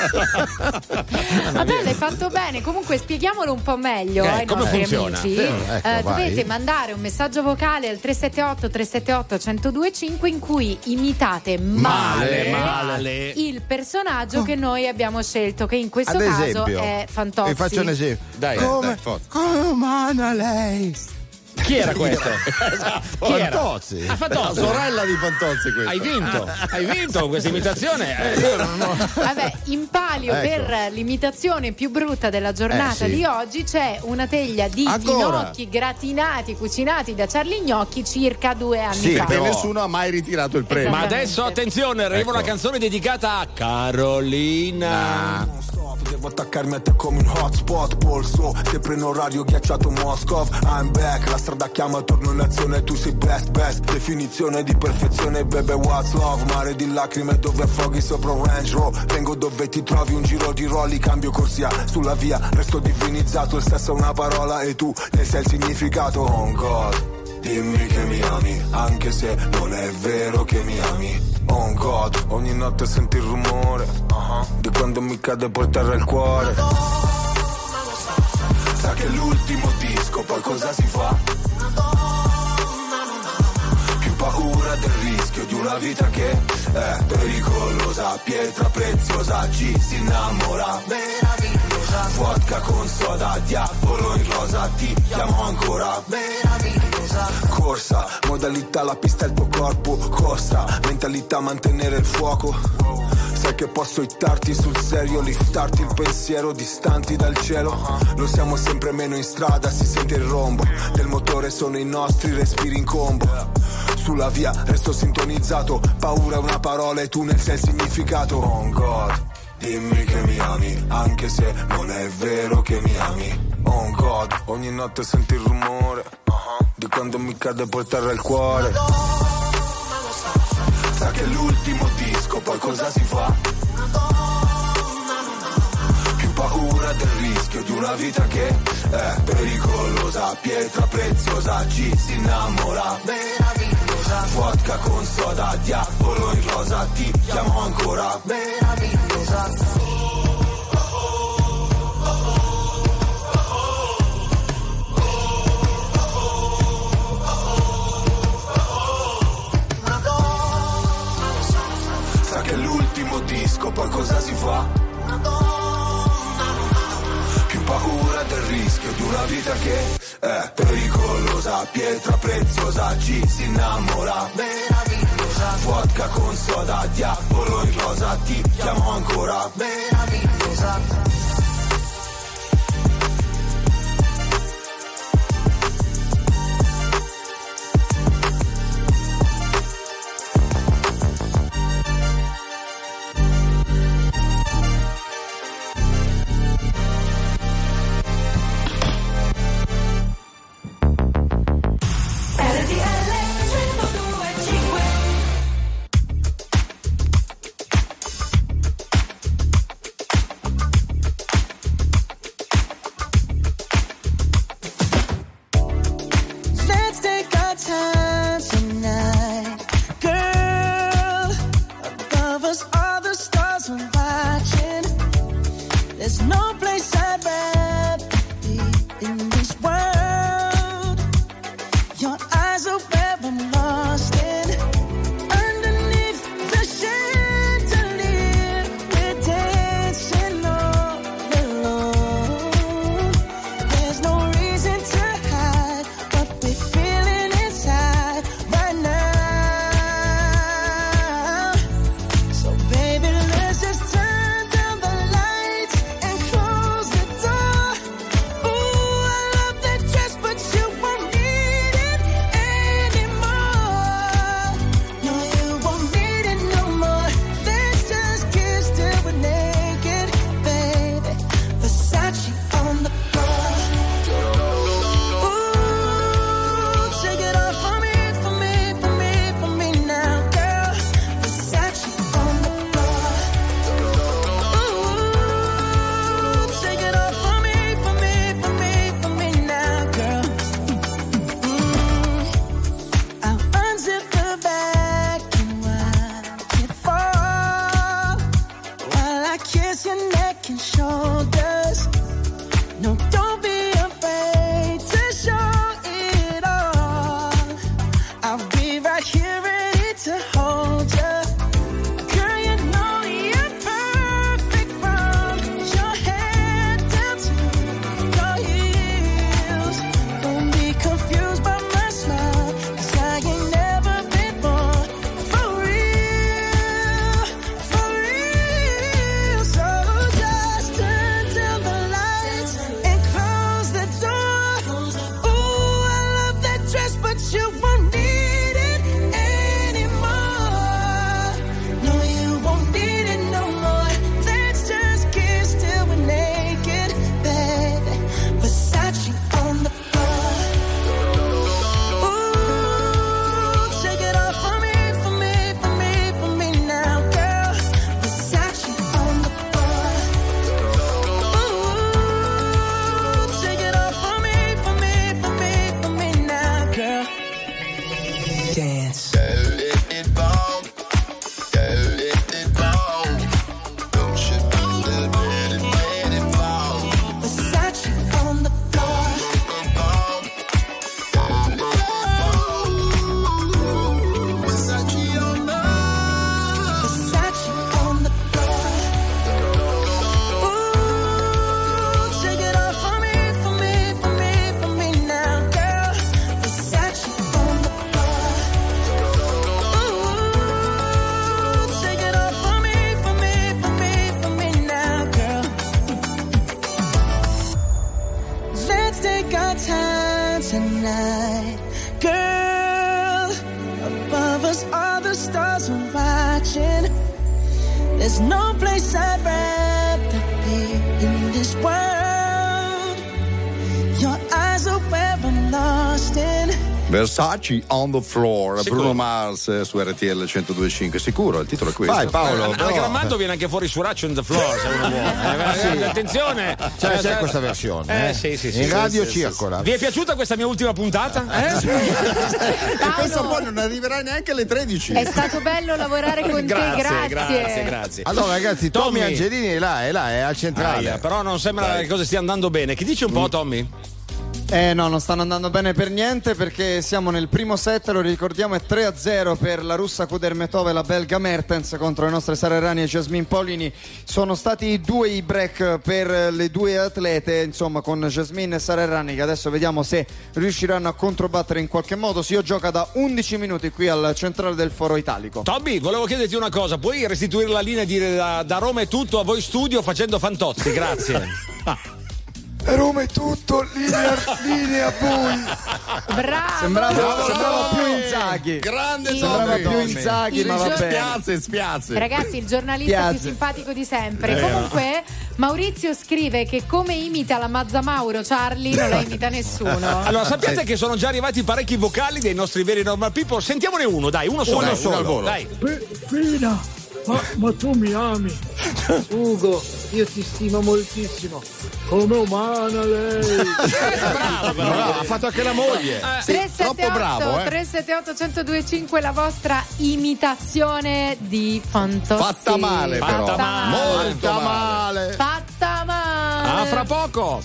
Speaker 3: Vabbè, l'hai fatto bene. Comunque spieghiamolo un po' meglio
Speaker 2: Eh,
Speaker 3: ai
Speaker 2: come
Speaker 3: nostri
Speaker 2: funziona?
Speaker 3: amici.
Speaker 4: Sì, ecco,
Speaker 3: Eh,
Speaker 4: vai.
Speaker 3: dovete mandare un messaggio vocale al tre sette otto tre sette otto uno zero due cinque in cui imitate male,
Speaker 2: Male, male.
Speaker 3: il personaggio che noi abbiamo scelto, che in questo
Speaker 4: Ad
Speaker 3: caso
Speaker 4: esempio,
Speaker 3: è Fantozzi.
Speaker 4: vi faccio un esempio.
Speaker 2: Dai,
Speaker 4: come,
Speaker 1: dai, forza.
Speaker 4: come umana lei?
Speaker 2: Chi era questo? Esatto. Chi era?
Speaker 4: Fantozzi.
Speaker 2: Ah,
Speaker 1: La
Speaker 2: Fantozzi.
Speaker 1: sorella di Fantozzi questa.
Speaker 2: Hai vinto, hai vinto con questa imitazione. Eh, io non ho-
Speaker 3: Vabbè, in palio
Speaker 4: Ecco.
Speaker 3: per l'imitazione più brutta della giornata
Speaker 4: Eh, sì.
Speaker 3: di oggi c'è una teglia di
Speaker 4: Ancora?
Speaker 3: finocchi gratinati, cucinati da Charlie Gnocchi circa due anni
Speaker 4: Sì,
Speaker 3: fa.
Speaker 1: Perché
Speaker 4: però-
Speaker 1: nessuno ha mai ritirato il premio.
Speaker 2: Ma adesso attenzione, arriva
Speaker 4: Ecco.
Speaker 2: una canzone dedicata a Carolina.
Speaker 11: Devo attaccarmi a te come un hotspot, polso, sempre in orario ghiacciato Moscow. I'm back, la strada chiama, torno in azione, tu sei best, best. Definizione di perfezione, baby, what's love? Mare di lacrime dove affoghi sopra un Range Rover. Vengo dove ti trovi, un giro di rolli, cambio corsia sulla via, resto divinizzato. Il sesso è una parola e tu ne sai il significato. Oh God, dimmi che mi ami, anche se non è vero che mi ami. Oh God, ogni notte senti il rumore uh-huh, di quando mi cade per terra il cuore. Sa che è l'ultimo disco, poi cosa si fa? Più paura del rischio di una vita che è pericolosa, pietra preziosa, ci si innamora. Meravigliosa, vodka con soda, diavolo in rosa, ti chiamo ancora. Meravigliosa, corsa, modalità la pista il tuo corpo costa, mentalità mantenere il fuoco. Sai che posso hittarti sul serio, liftarti il pensiero distanti dal cielo. Lo siamo sempre meno in strada, si sente il rombo del motore, sono i nostri respiri in combo. Sulla via resto sintonizzato, paura è una parola e tu ne sai il significato. Oh God, dimmi che mi ami, anche se non è vero che mi ami. Oh God, ogni notte senti il rumore uh-huh, di quando mi cade per terra il cuore. Sa che è l'ultimo disco, poi cosa si fa? Più paura del rischio di una vita che è pericolosa, pietra preziosa, ci si innamora. Meravigliosa, vodka con soda, diavolo in rosa, ti chiamo ancora. Meravigliosa. Che è l'ultimo disco, poi cosa si fa? Più paura del rischio di una vita che è pericolosa, pietra preziosa, ci si innamora. Meravigliosa, vodka con soda, diavolo in rosa, ti chiamo ancora. Meravigliosa.
Speaker 19: tonight. Girl, above us all the stars are watching. There's no place I'd rather be in this world. Your eyes are where I'm lost in.
Speaker 1: Versace on the floor,
Speaker 2: Sicuro.
Speaker 1: Bruno Mars eh, su R T L centodue e cinque. Sicuro, il titolo è questo.
Speaker 4: Vai Paolo,
Speaker 2: Al
Speaker 4: però-
Speaker 2: grammato viene anche fuori su Ratchet on the Floor se uno vuole. Eh,
Speaker 4: Sì.
Speaker 2: Attenzione,
Speaker 4: C'è,
Speaker 2: Eh,
Speaker 4: c'è
Speaker 2: eh,
Speaker 4: questa versione.
Speaker 2: Eh,
Speaker 4: eh?
Speaker 2: sì, sì, sì,
Speaker 4: In
Speaker 2: sì,
Speaker 4: radio
Speaker 2: sì, sì,
Speaker 4: circola.
Speaker 2: sì. Vi è piaciuta questa mia ultima puntata? Eh?
Speaker 1: E questo poi non arriverà neanche alle tredici.
Speaker 3: È stato bello lavorare con
Speaker 2: Grazie,
Speaker 3: te, grazie.
Speaker 2: grazie, grazie.
Speaker 4: Allora ragazzi, Tommy,
Speaker 2: Tommy.
Speaker 4: Angelini è là, è là, è al centrale.
Speaker 2: Aia, però non sembra che le cose stiano andando bene. Chi dice un po', Tommy?
Speaker 20: Eh no, non stanno andando bene per niente perché siamo nel primo set, lo ricordiamo, è tre a zero per la russa Kudermetova e la belga Mertens contro le nostre Sara Errani e Jasmine Paolini. Sono stati due i break per le due atlete, insomma, con Jasmine e Sara Errani, che adesso vediamo se riusciranno a controbattere in qualche modo. Si gioca da undici minuti qui al centrale del Foro Italico.
Speaker 2: Tommy, volevo chiederti una cosa, puoi restituire la linea e dire da, da Roma è tutto, a voi studio facendo Fantozzi, grazie.
Speaker 20: Roma è tutto, linea, linea voi.
Speaker 3: Bravo.
Speaker 20: Sembrava,
Speaker 1: Bravo,
Speaker 20: sembrava
Speaker 1: Tommy.
Speaker 20: più Inzaghi.
Speaker 1: Grande
Speaker 20: Sembrava
Speaker 1: Tommy.
Speaker 20: più Inzaghi, ma va bene.
Speaker 1: Spiazze, spiazze.
Speaker 3: Ragazzi, il giornalista
Speaker 20: Piazza.
Speaker 3: più simpatico di sempre.
Speaker 1: Eh.
Speaker 3: Comunque, Maurizio scrive che come imita la Mazza Mauro Charlie non la imita nessuno.
Speaker 2: Allora, sappiate che sono già arrivati parecchi vocali dei nostri veri normal people. Sentiamone uno, dai, uno solo.
Speaker 1: Uno
Speaker 2: dai,
Speaker 1: solo.
Speaker 2: al volo. Dai.
Speaker 16: Fina, ma, ma tu mi ami. Ugo, io ti stimo moltissimo. Come umana lei.
Speaker 2: Bravo, però.
Speaker 4: Bravo, ha fatto anche la moglie.
Speaker 1: Sì, troppo bravo, eh.
Speaker 3: tre sette otto uno zero due cinque la vostra imitazione di Fantozzi.
Speaker 1: Fatta male, però.
Speaker 2: Fatta male.
Speaker 1: Molto male.
Speaker 3: Fatta male.
Speaker 2: A fra poco.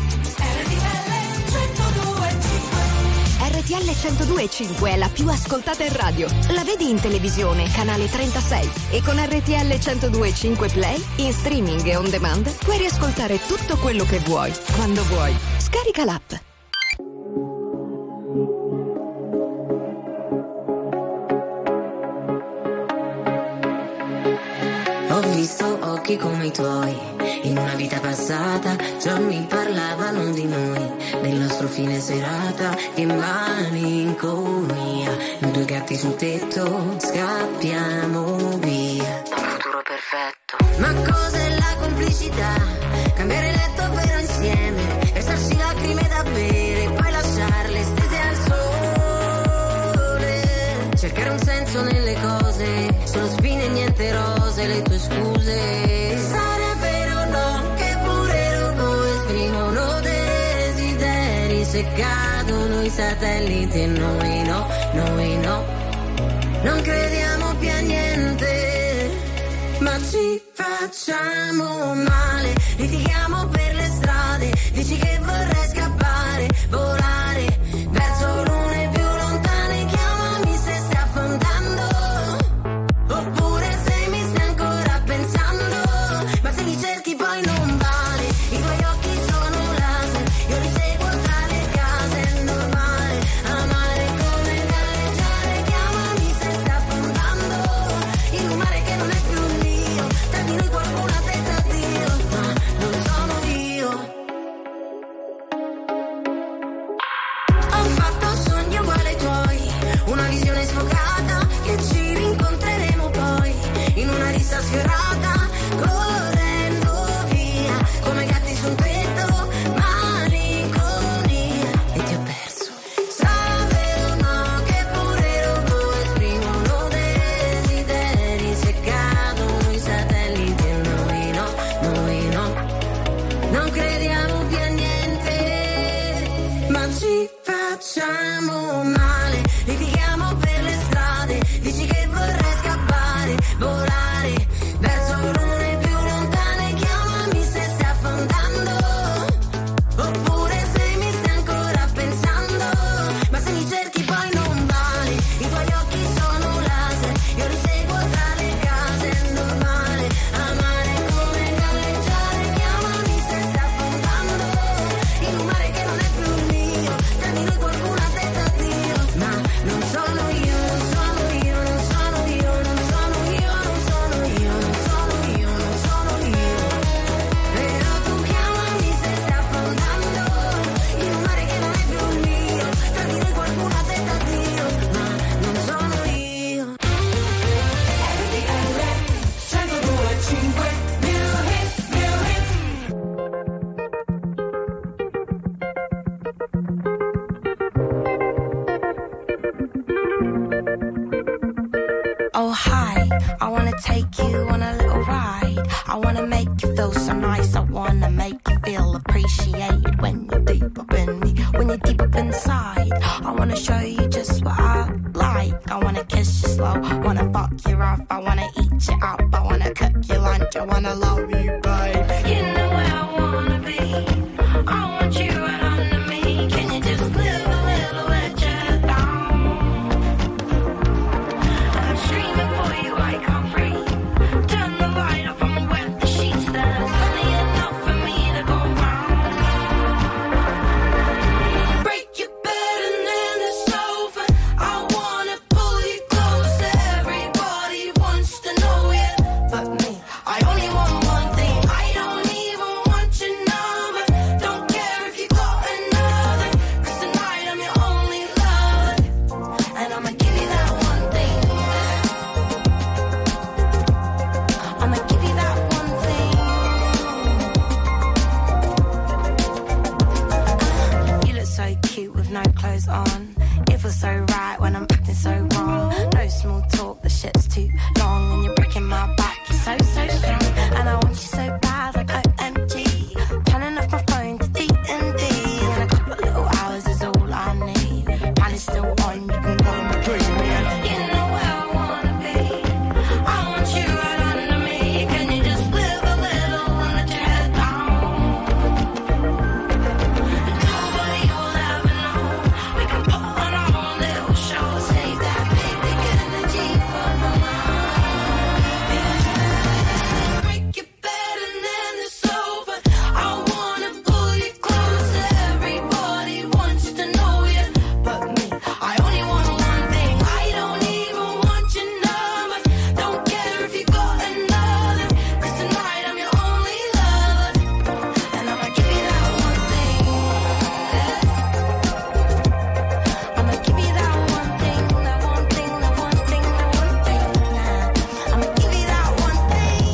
Speaker 10: R T L centodue e cinque è la più ascoltata in radio. La vedi in televisione, canale trentasei. E con R T L centodue e cinque Play, in streaming e on demand, puoi riascoltare tutto quello che vuoi, quando vuoi. Scarica l'app.
Speaker 21: Ho visto occhi come i tuoi, in una vita passata già mi parlavano di noi, del nostro fine serata, che malinconia, noi due gatti sul tetto, scappiamo via. Un futuro perfetto. Ma cos'è la complicità? Cambiare letto però insieme, versarsi lacrime da bere, poi lasciarle stese al sole, cercare un senso nelle cose, solo spine e niente rose, le tue scuse sarebbero no, che pure loro esprimono desideri, se cadono i satelliti e noi no, noi no, non crediamo più a niente, ma ci facciamo male, litighiamo per le strade, dici che vorrei scappare, volare verso lune più lontane, chiamami se stai affondando, oppure se mi stai ancora pensando, ma se mi cerchi poi non vale, i tuoi occhi sono laser, io li seguo tra le case, è normale, amare come galleggiare, chiamami se stai affondando, in un mare che non è più mio, tra di noi qualcuno ha detto addio, ma non sono io. Ho fatto sogni uguali ai tuoi, una visione sfocata, che ci rincontreremo poi, in una rissa sfiorata, correndo via, come gatti sul tetto, malinconia, e ti ho perso. Sapevo no, che pure loro esprimono desideri, se cadono i satelliti e noi no, noi no, non crediamo più a niente, ma ci facciamo male, litighiamo per le strade, dici che vorrei scappare, volare verso lune più lontane, chiamami se stai affondando, oppure se mi stai ancora pensando, ma se mi cerchi poi non vale, i tuoi occhi sono laser, io li seguo tra le case, è normale, amare come galleggiare, chiamami se stai affondando, in un mare che non è più mio, tra di noi qualcuno ha detto addio, ma non sono io.
Speaker 6: Oh hi, I wanna take you on a little ride. I wanna make you feel so nice. I wanna make you feel appreciated when you're deep up in me, when you're deep up inside. I wanna show you just what I like. I wanna kiss you slow, wanna fuck you rough. I wanna eat you up, I wanna cook your lunch. I wanna love you, babe. You know where I wanna be. I want you right under me. Can you just live a little let your head down? I'm streaming for you, I can't breathe. Turn the light off, I'm wet the sheets. There's plenty enough for me to go round. Break your bed and then it's over. I wanna pull you close. Everybody wants to know you, but me, I only want one thing. I don't even want your number. Don't care if you got another, 'cause tonight I'm your only lover, and I'ma give you that one thing. I'ma give you that one thing. You look so cute with no clothes on. It feels so right when I'm acting so wrong. No small talk, the shit's too long, and you're breaking my back. You're so, so strong, and I want you so bad like O M G. Turning off my phone to D and D, and a couple of little hours is all I need. Plan is still on, you can go and bring me in. You know where I wanna be. I want you right under me. Can you just live a little and let your head down? Nobody will ever know. We can put on our own little show. Save that big, big energy for my mind. Break your bed and then it's over. I wanna pull you close. Everybody wants to know you, but me, I only want one thing. I don't even want your number. Don't care if you got another, 'cause tonight I'm your only lover, and I'ma give you that one thing. I'ma give you that one thing, that one thing, that one thing, that one thing. I'ma give you that one thing.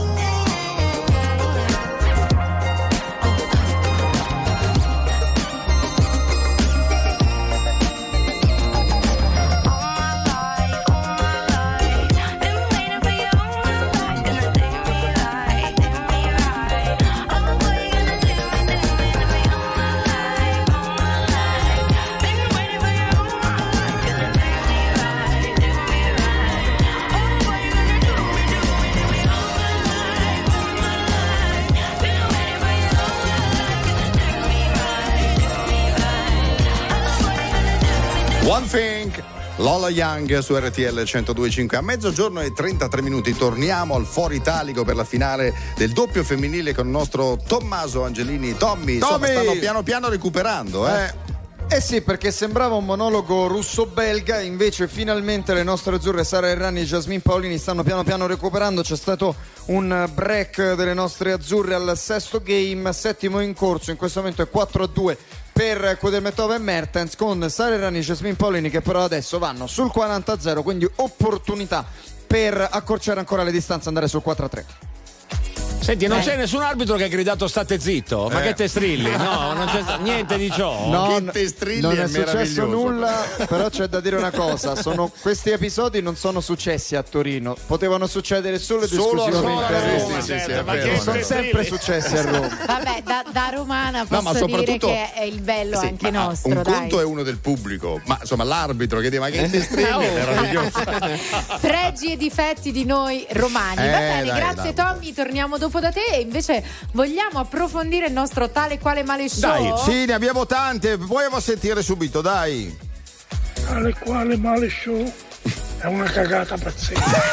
Speaker 1: One Thing, Lola Young su R T L centodue e cinque. A mezzogiorno e trentatré minuti torniamo al Foro Italico per la finale del doppio femminile con il nostro Tommaso Angelini. Tommy, insomma,
Speaker 4: Tommy!
Speaker 1: stanno piano piano recuperando, eh.
Speaker 20: Eh, eh sì, perché sembrava un monologo russo-belga, invece finalmente le nostre azzurre Sara Errani e Jasmine Paolini stanno piano piano recuperando. C'è stato un break delle nostre azzurre al sesto game, settimo in corso, in questo momento è quattro a due per Kudermetova e Mertens, con Sara Errani e Jasmine Paolini che però adesso vanno sul quaranta a zero, quindi opportunità per accorciare ancora le distanze, andare sul quattro a tre.
Speaker 2: Senti, non
Speaker 20: Eh.
Speaker 2: c'è nessun arbitro che ha gridato state zitto, ma
Speaker 1: Eh.
Speaker 2: che te strilli? No, non c'è sta- niente di ciò.
Speaker 20: No,
Speaker 1: Che
Speaker 20: n-
Speaker 1: te strilli
Speaker 20: non
Speaker 1: è
Speaker 20: è successo
Speaker 1: meraviglioso.
Speaker 20: nulla, però c'è da dire una cosa, sono, questi episodi non sono successi a Torino, potevano succedere solo ed
Speaker 1: Solo a
Speaker 20: esclusivamente a
Speaker 1: Roma,
Speaker 20: Roma.
Speaker 1: sì, sì, sì, è
Speaker 20: Ma
Speaker 1: vero,
Speaker 20: che
Speaker 1: è
Speaker 20: sono
Speaker 1: vero.
Speaker 20: sempre successi a Roma.
Speaker 3: Vabbè, da, da romana posso
Speaker 1: No, ma
Speaker 3: dire
Speaker 1: soprattutto-
Speaker 3: che è il bello
Speaker 1: Sì,
Speaker 3: anche
Speaker 1: ma
Speaker 3: nostro,
Speaker 1: un
Speaker 3: dai.
Speaker 1: conto è uno del pubblico, ma insomma l'arbitro che dice ma che te strilli è meraviglioso.
Speaker 3: Pregi e difetti di noi romani. Va
Speaker 1: Eh,
Speaker 3: bene,
Speaker 1: dai,
Speaker 3: grazie
Speaker 1: dai.
Speaker 3: Tommy, torniamo dopo da te e invece vogliamo approfondire il nostro tale quale male show?
Speaker 4: Dai, sì, ne abbiamo tante, vogliamo sentire subito, dai.
Speaker 16: Tale quale male show è una cagata pazzesca.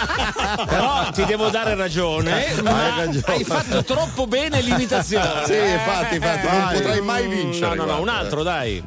Speaker 2: Però ti devo dare ragione, ma
Speaker 1: Hai ragione.
Speaker 2: hai fatto troppo bene l'imitazione.
Speaker 1: Sì, infatti, infatti, non
Speaker 2: Vai.
Speaker 1: potrai mai vincere.
Speaker 2: No, no, no, un
Speaker 1: guarda.
Speaker 2: altro, dai.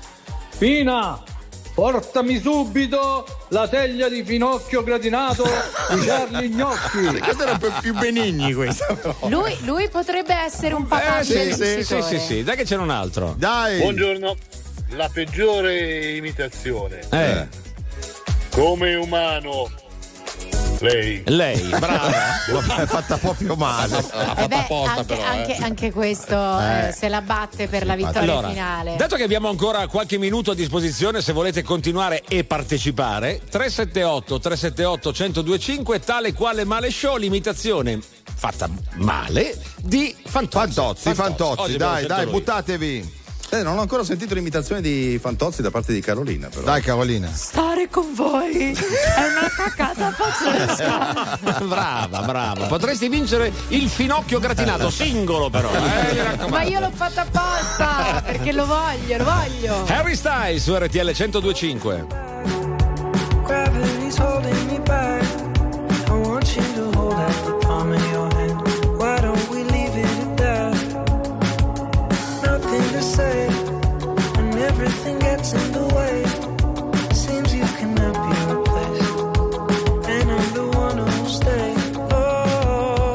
Speaker 16: Pina, portami subito la teglia di finocchio gratinato di Charlie Gnocchi.
Speaker 1: Questo era più- più benigni questo. però.
Speaker 3: Lui, lui potrebbe essere un papà
Speaker 2: Eh, sì, sì, sì,
Speaker 3: vincitore.
Speaker 2: sì, sì, dai che c'era un altro.
Speaker 4: Dai.
Speaker 7: Buongiorno, la peggiore imitazione.
Speaker 2: Eh.
Speaker 7: Come umano
Speaker 1: Lei.
Speaker 2: Lei, brava.
Speaker 4: È fatta proprio male.
Speaker 1: L'ha fatta
Speaker 3: Eh beh,
Speaker 1: apposta
Speaker 3: anche,
Speaker 1: però.
Speaker 3: anche,
Speaker 1: eh.
Speaker 3: anche questo
Speaker 4: Eh.
Speaker 3: eh, se la batte per la vittoria
Speaker 2: Allora,
Speaker 3: finale.
Speaker 2: dato che abbiamo ancora qualche minuto a disposizione, se volete continuare e partecipare, tre sette otto tre sette otto uno zero due cinque, tale quale Male Show, l'imitazione fatta male di Fantozzi.
Speaker 4: Fantozzi, Fantozzi,
Speaker 2: Oggi abbiamo
Speaker 4: dai,
Speaker 2: scelto
Speaker 4: dai,
Speaker 2: lui.
Speaker 4: buttatevi.
Speaker 1: Eh, non ho ancora sentito l'imitazione di Fantozzi da parte di Carolina, però.
Speaker 4: Dai, Carolina.
Speaker 17: Stare con voi è una cacata pazzesca.
Speaker 2: Brava, brava. Potresti vincere il finocchio gratinato, singolo però. Eh, mi raccomando.
Speaker 3: Ma io l'ho fatta apposta perché lo voglio, lo voglio.
Speaker 2: Harry Styles su R T L centodue e cinque.
Speaker 19: Gravity's holding me back. I want you to hold out the palm of your hand. Why don't we leave it at that? Nothing to say, and everything gets in the way. Seems you cannot be replaced, and I'm the one who'll stay. Oh,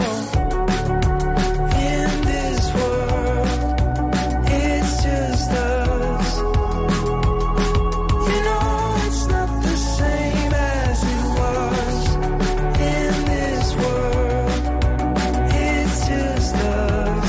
Speaker 19: in this world, it's just us. You know it's not the same as it was. In this world, it's just us.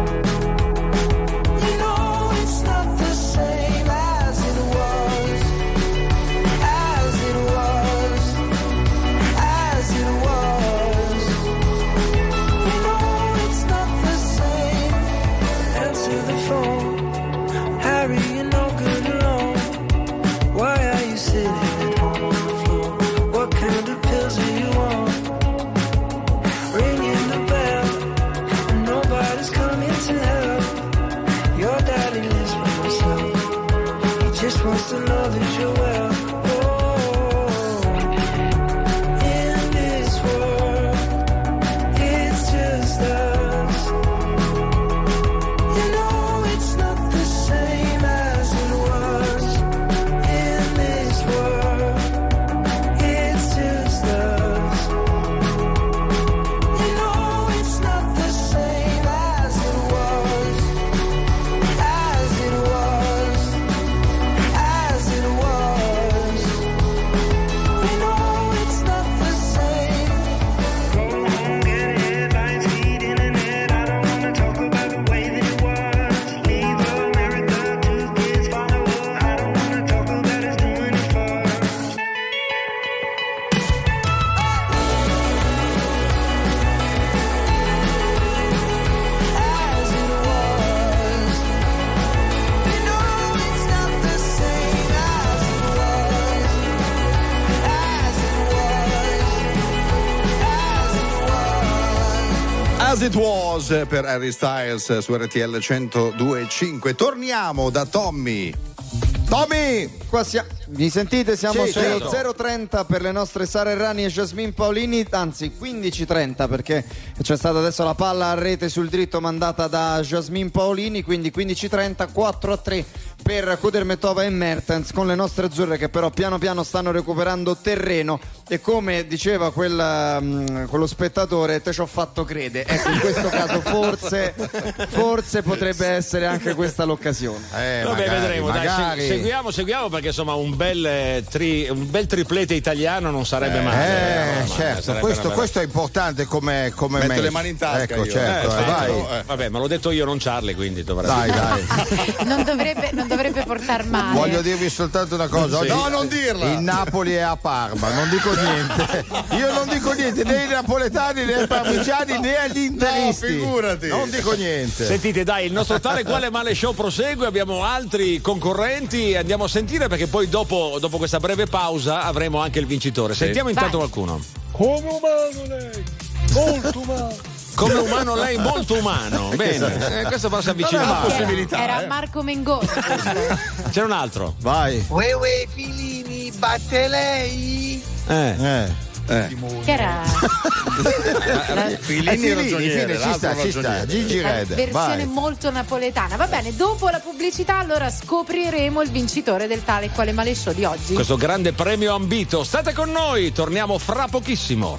Speaker 19: You know it's not the same as it was. As it was. As it was. You know it's not the same. Answer the phone. Harry, you're no good alone. Why are you sitting at home on the floor? What kind of pills are you on? Ringing the bell, and nobody's coming to help. Your daddy lives by himself. He just wants to know that you're well. Oh, in this world, it's just us. You know it's not the same as it was. In this world, it's just us. You know it's not the same as it was. As it was. As it was. You know it's not the same. Go home, get headlines, feed internet. I don't wanna talk about the way that it was. Leave America, two kids follow her. I don't wanna talk about us doing it first. As it was. You know it's not the same as it was. As it was. As it was.
Speaker 1: As It Was per Harry Styles su R T L centodue e cinque. Torniamo da Tommy.
Speaker 4: Tommy!
Speaker 20: Qua siamo. Mi sentite? Siamo
Speaker 4: Sì,
Speaker 20: sullo
Speaker 4: certo.
Speaker 20: zero trenta per le nostre Sara Errani e Jasmine Paolini, anzi quindici trenta perché c'è stata adesso la palla a rete sul dritto mandata da Jasmine Paolini, quindi quindici trenta, quattro a tre per Kudermetova e Mertens, con le nostre azzurre che però piano piano stanno recuperando terreno e come diceva quel, um, quello spettatore, te ci ho fatto crede. Ecco, in questo caso forse forse potrebbe essere anche questa l'occasione.
Speaker 4: Eh,
Speaker 2: Vabbè,
Speaker 4: magari,
Speaker 2: vedremo, dai,
Speaker 4: magari.
Speaker 2: se- seguiamo, seguiamo perché insomma un bel, eh, tri- un bel triplete italiano non sarebbe male.
Speaker 4: Eh,
Speaker 2: no,
Speaker 4: certo,
Speaker 2: sarebbe
Speaker 4: questo,
Speaker 2: una bella-
Speaker 4: questo è importante come, come
Speaker 1: Metto
Speaker 4: match.
Speaker 1: le mani in tasca
Speaker 4: Ecco,
Speaker 1: io.
Speaker 4: certo,
Speaker 2: Eh,
Speaker 4: eh,
Speaker 2: sì,
Speaker 4: vai.
Speaker 2: però, eh, vabbè, ma l'ho detto io, non Charlie, quindi dovrà.
Speaker 4: Dai, dai.
Speaker 3: Non dovrebbe, non dovrebbe portar male.
Speaker 4: Voglio dirvi soltanto una cosa.
Speaker 2: Sì.
Speaker 4: Oggi
Speaker 1: No, non dirla.
Speaker 4: Il Napoli è a Parma, non dico niente. Io non dico niente né ai napoletani né ai parmigiani né agli interisti.
Speaker 1: No, figurati.
Speaker 4: Non dico niente.
Speaker 2: Sentite, dai, il nostro tale quale male show prosegue, abbiamo altri concorrenti, andiamo a sentire perché poi dopo, dopo questa breve pausa avremo anche il vincitore. Sentiamo intanto
Speaker 3: Vai.
Speaker 2: qualcuno.
Speaker 16: Come umano lei, molto umano.
Speaker 2: Come umano lei, molto umano. Bene, eh, questo però si avvicina.
Speaker 1: Non è male.
Speaker 3: Era,
Speaker 1: possibilità,
Speaker 3: era
Speaker 1: eh.
Speaker 3: Marco Mengoni.
Speaker 2: C'è un altro.
Speaker 4: Vai.
Speaker 7: Uè uè Filini, batte lei?
Speaker 2: Eh.
Speaker 4: Eh.
Speaker 1: Eh.
Speaker 3: Che era
Speaker 1: Filini
Speaker 4: Eh, Filini,
Speaker 1: ragioniere,
Speaker 4: Filini, ci
Speaker 1: l'altro
Speaker 4: sta, ci sta.
Speaker 1: ragioniere.
Speaker 4: Gigi
Speaker 3: la
Speaker 4: Red.
Speaker 3: versione
Speaker 4: Vai.
Speaker 3: molto napoletana. Va bene, dopo la pubblicità allora scopriremo il vincitore del tale quale male show di oggi.
Speaker 2: Questo grande premio ambito. State con noi, torniamo fra pochissimo.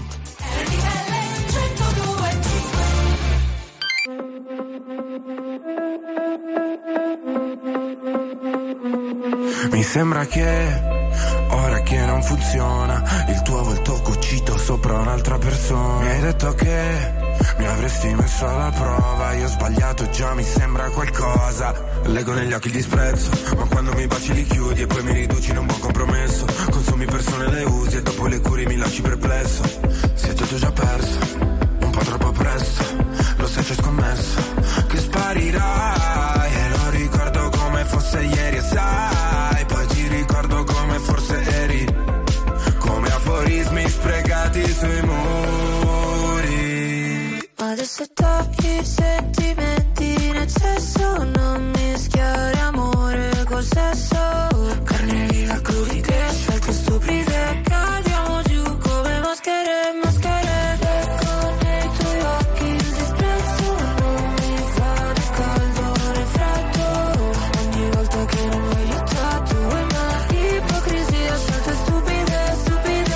Speaker 11: Mi sembra che ora che non funziona, il tuo volto cucito sopra un'altra persona. Mi hai detto che mi avresti messo alla prova, io ho sbagliato, già mi sembra qualcosa. Leggo negli occhi il disprezzo, ma quando mi baci li chiudi e poi mi riduci in un buon compromesso. Consumi persone, le usi e dopo le curi mi lasci perplesso. Si è tutto già perso, un po' troppo presto, lo sai, ci ho scommesso che sparirai e non ricordo come fosse ieri e sai, poi ti ricordo come forse eri, come aforismi sprecati sui muri.
Speaker 21: Adesso togli i sentimenti in eccesso, non mischiare amore col sesso, carne viva crudité, scelte stupide, cadiamo giù come maschere, maschere, ecco nei tuoi occhi il disprezzo, non mi fa né caldo né freddo, ogni volta che non mi hai aiutato, e ma ipocrisia, scelte stupide, stupide.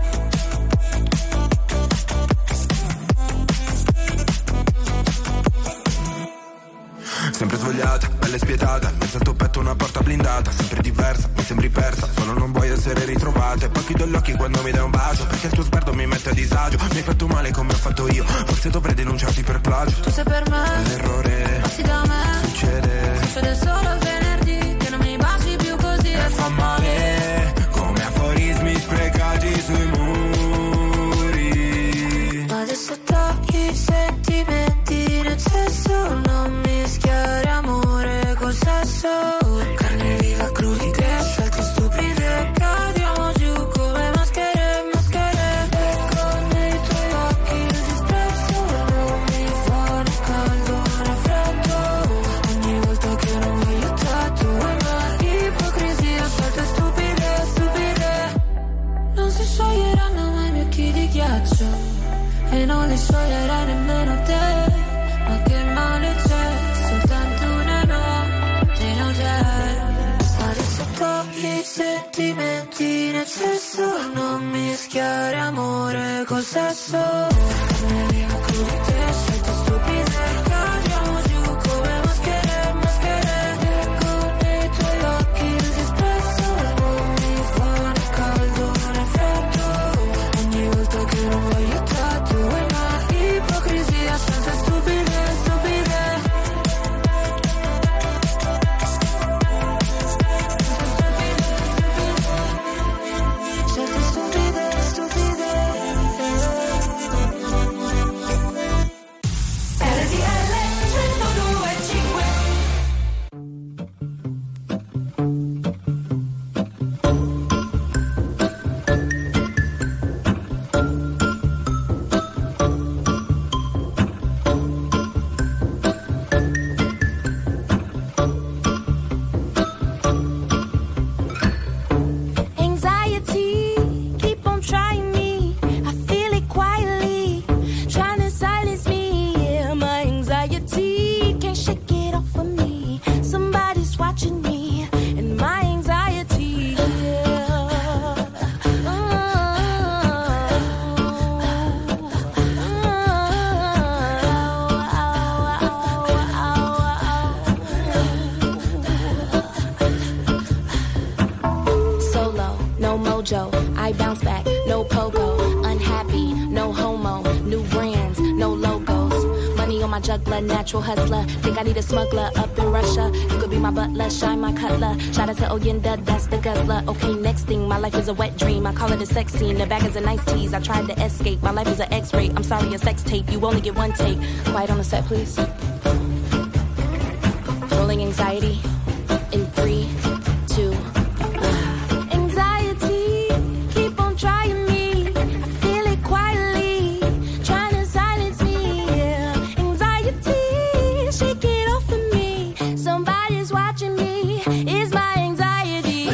Speaker 11: Sempre svogliata, bella e spietata, in mezzo al tuo petto una porta blindata, sempre diversa, mi sembri persa, solo non vuoi essere ritrovata. E poi chiudo gli occhi quando mi dai un bacio, perché il tuo sguardo mi mette a disagio. Mi hai fatto male come ho fatto io, forse dovrei denunciarti per plagio.
Speaker 21: Tu sei per me,
Speaker 11: l'errore
Speaker 21: passi da me,
Speaker 11: succede,
Speaker 21: succede solo il venerdì, che non mi baci più così
Speaker 11: e fa male, come aforismi sprecati sui muri.
Speaker 21: Adesso togli i sentimenti in eccesso, non mischiare amore col sesso, carne viva crudité, scelte stupide, cadiamo giù come maschere, maschere, ecco nei tuoi occhi il disprezzo, non mi fa né caldo né freddo, ogni volta che non mi hai aiutato, e ma ipocrisia, scelte stupide, stupide. Non si scioglieranno mai i miei occhi di ghiaccio, e non li scioglierai nemmeno te, ma che male c'è, soltanto una notte in hotel. Adesso togli i sentimenti in eccesso, non mischiare amore col sesso, ne vivo crudité, scelte stupide, cadiamo giù come maschere, maschere, ecco nei tuoi occhi il disprezzo, non mi fa né caldo né freddo, ogni volta che non mi hai aiutato, e ma ipocrisia, scelte stupide, stupide. Scelte stupide, stupide. R T L centodue e cinque. Anxiety, keep on trying me. I feel it quietly, trying to silence me. Yeah, my anxiety can't shake it off of me. Somebody's watching me, and my anxiety. Yeah. Solo, no mojo, I bounce back, no pogo, unhappy, no homo, new brands, no logos, money on my juggler, natural hustler, think I need a smuggler up in Russia, you could be my butler, shine my cutler, shout out to Oyenda, that's the guzzler, okay, next thing, my life is a wet dream, I call it a sex scene, the bag is a nice tease, I tried to escape, my life is an x-ray, I'm sorry, a sex tape, you only get one take, quiet on the set, please. Rolling anxiety, in three, two, anxiety, keep on trying me. I feel it quietly, trying to silence me. Yeah. Anxiety, shake it off of me. Somebody's watching me. Is my anxiety.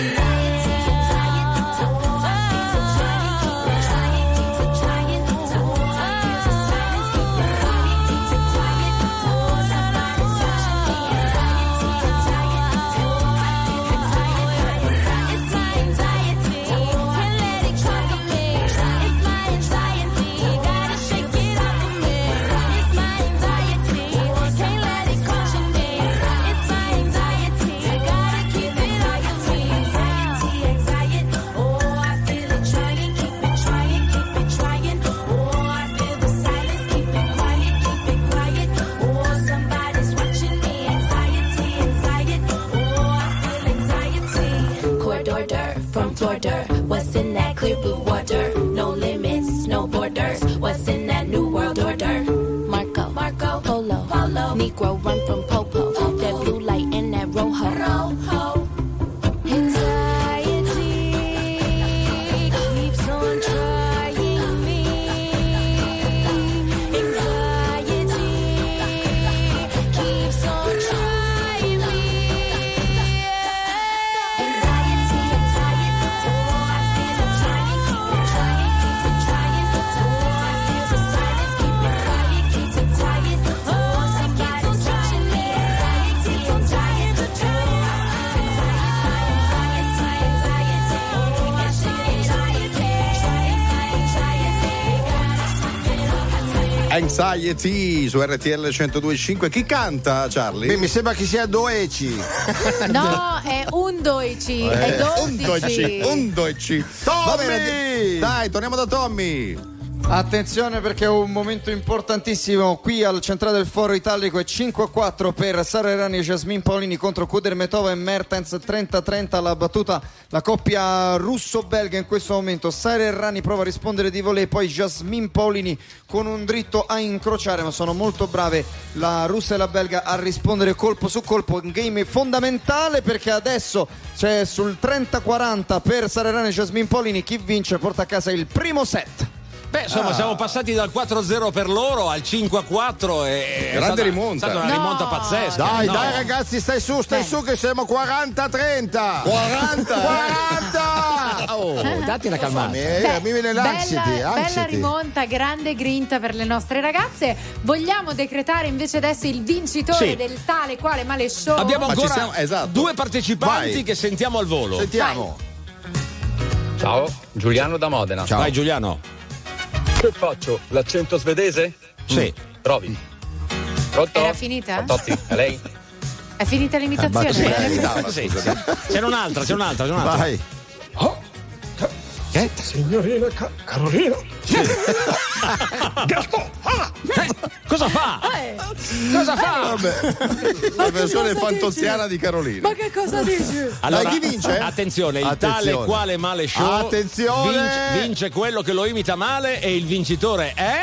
Speaker 6: tour d'order from Florida. What's in that clear blue water? No limits, no borders. What's in that new world order? Marco, Marco, Polo, Polo. Negro run from Popo. Popo. That blue light and that rojo. Rojo. Anxiety keeps on trying me. Anxiety keeps on trying me. Anxiety, anxiety, oh, I feel I'm trying, keep on trying, keep on trying, oh, I feel the silence, keep on quiet, keep on tired, oh, somebody's touching me. Anxiety, anxiety, oh,
Speaker 1: Anxiety su R T L centodue e cinque. Chi canta, Charlie?
Speaker 4: Beh, mi sembra che sia Doeci.
Speaker 3: No, è undici, è dodici.
Speaker 1: undici.
Speaker 4: Tommy!
Speaker 1: Dai, torniamo da Tommy.
Speaker 20: Attenzione perché è un momento importantissimo qui al centrale del Foro Italico. È cinque a quattro per Sara Errani e Jasmine Paolini contro Kudermetova e Mertens. Trenta trenta la battuta la coppia russo-belga in questo momento. Sara Errani prova a rispondere di volée, poi Jasmine Paolini con un dritto a incrociare, ma sono molto brave la russa e la belga a rispondere colpo su colpo. Un game fondamentale perché adesso c'è sul trenta quaranta per Sara Errani e Jasmine Paolini. Chi vince porta a casa il primo set.
Speaker 2: Beh, insomma, ah. siamo passati dal quattro a zero per loro al cinque a quattro e
Speaker 1: grande
Speaker 2: stata,
Speaker 1: rimonta.
Speaker 2: È stata una
Speaker 3: no.
Speaker 2: rimonta pazzesca.
Speaker 4: Dai,
Speaker 2: no.
Speaker 4: dai ragazzi, stai su, stai
Speaker 3: Beh.
Speaker 4: su che siamo quaranta a trenta.
Speaker 1: quaranta
Speaker 4: quaranta!
Speaker 2: Oh, datti una calmata.
Speaker 4: Eh, mi viene l'ansiety,
Speaker 3: bella,
Speaker 4: ansiety.
Speaker 3: bella rimonta, grande grinta per le nostre ragazze. Vogliamo decretare invece adesso il vincitore
Speaker 2: Sì.
Speaker 3: del tale quale male show?
Speaker 2: Abbiamo
Speaker 1: Ma ci
Speaker 2: ancora
Speaker 1: siamo- esatto.
Speaker 2: due partecipanti
Speaker 1: Vai.
Speaker 2: che sentiamo al volo.
Speaker 4: Sentiamo.
Speaker 8: Ciao, Giuliano da Modena.
Speaker 2: Ciao. Vai Giuliano.
Speaker 8: Che faccio? L'accento svedese?
Speaker 2: Sì.
Speaker 8: Provi. Pronto?
Speaker 3: Era finita?
Speaker 8: Fantozzi, è lei?
Speaker 3: È finita l'imitazione?
Speaker 1: Eh, battuta
Speaker 3: Eh,
Speaker 1: meritava,
Speaker 2: Sì,
Speaker 1: scusa.
Speaker 2: sì. C'è un'altra, c'è un'altra, c'è un'altra.
Speaker 4: Vai.
Speaker 16: Che? Signorina Ca- Carolina. Gatto. Ah!
Speaker 2: Eh, cosa fa?
Speaker 3: Eh.
Speaker 2: Cosa fa?
Speaker 1: Vabbè. La versione fantoziana di Carolina.
Speaker 3: Ma che cosa dici?
Speaker 2: Allora,
Speaker 1: Dai, chi vince?
Speaker 2: Attenzione, il
Speaker 4: Attenzione.
Speaker 2: tale quale male show.
Speaker 4: Attenzione.
Speaker 2: Vince, vince quello che lo imita male e il vincitore è.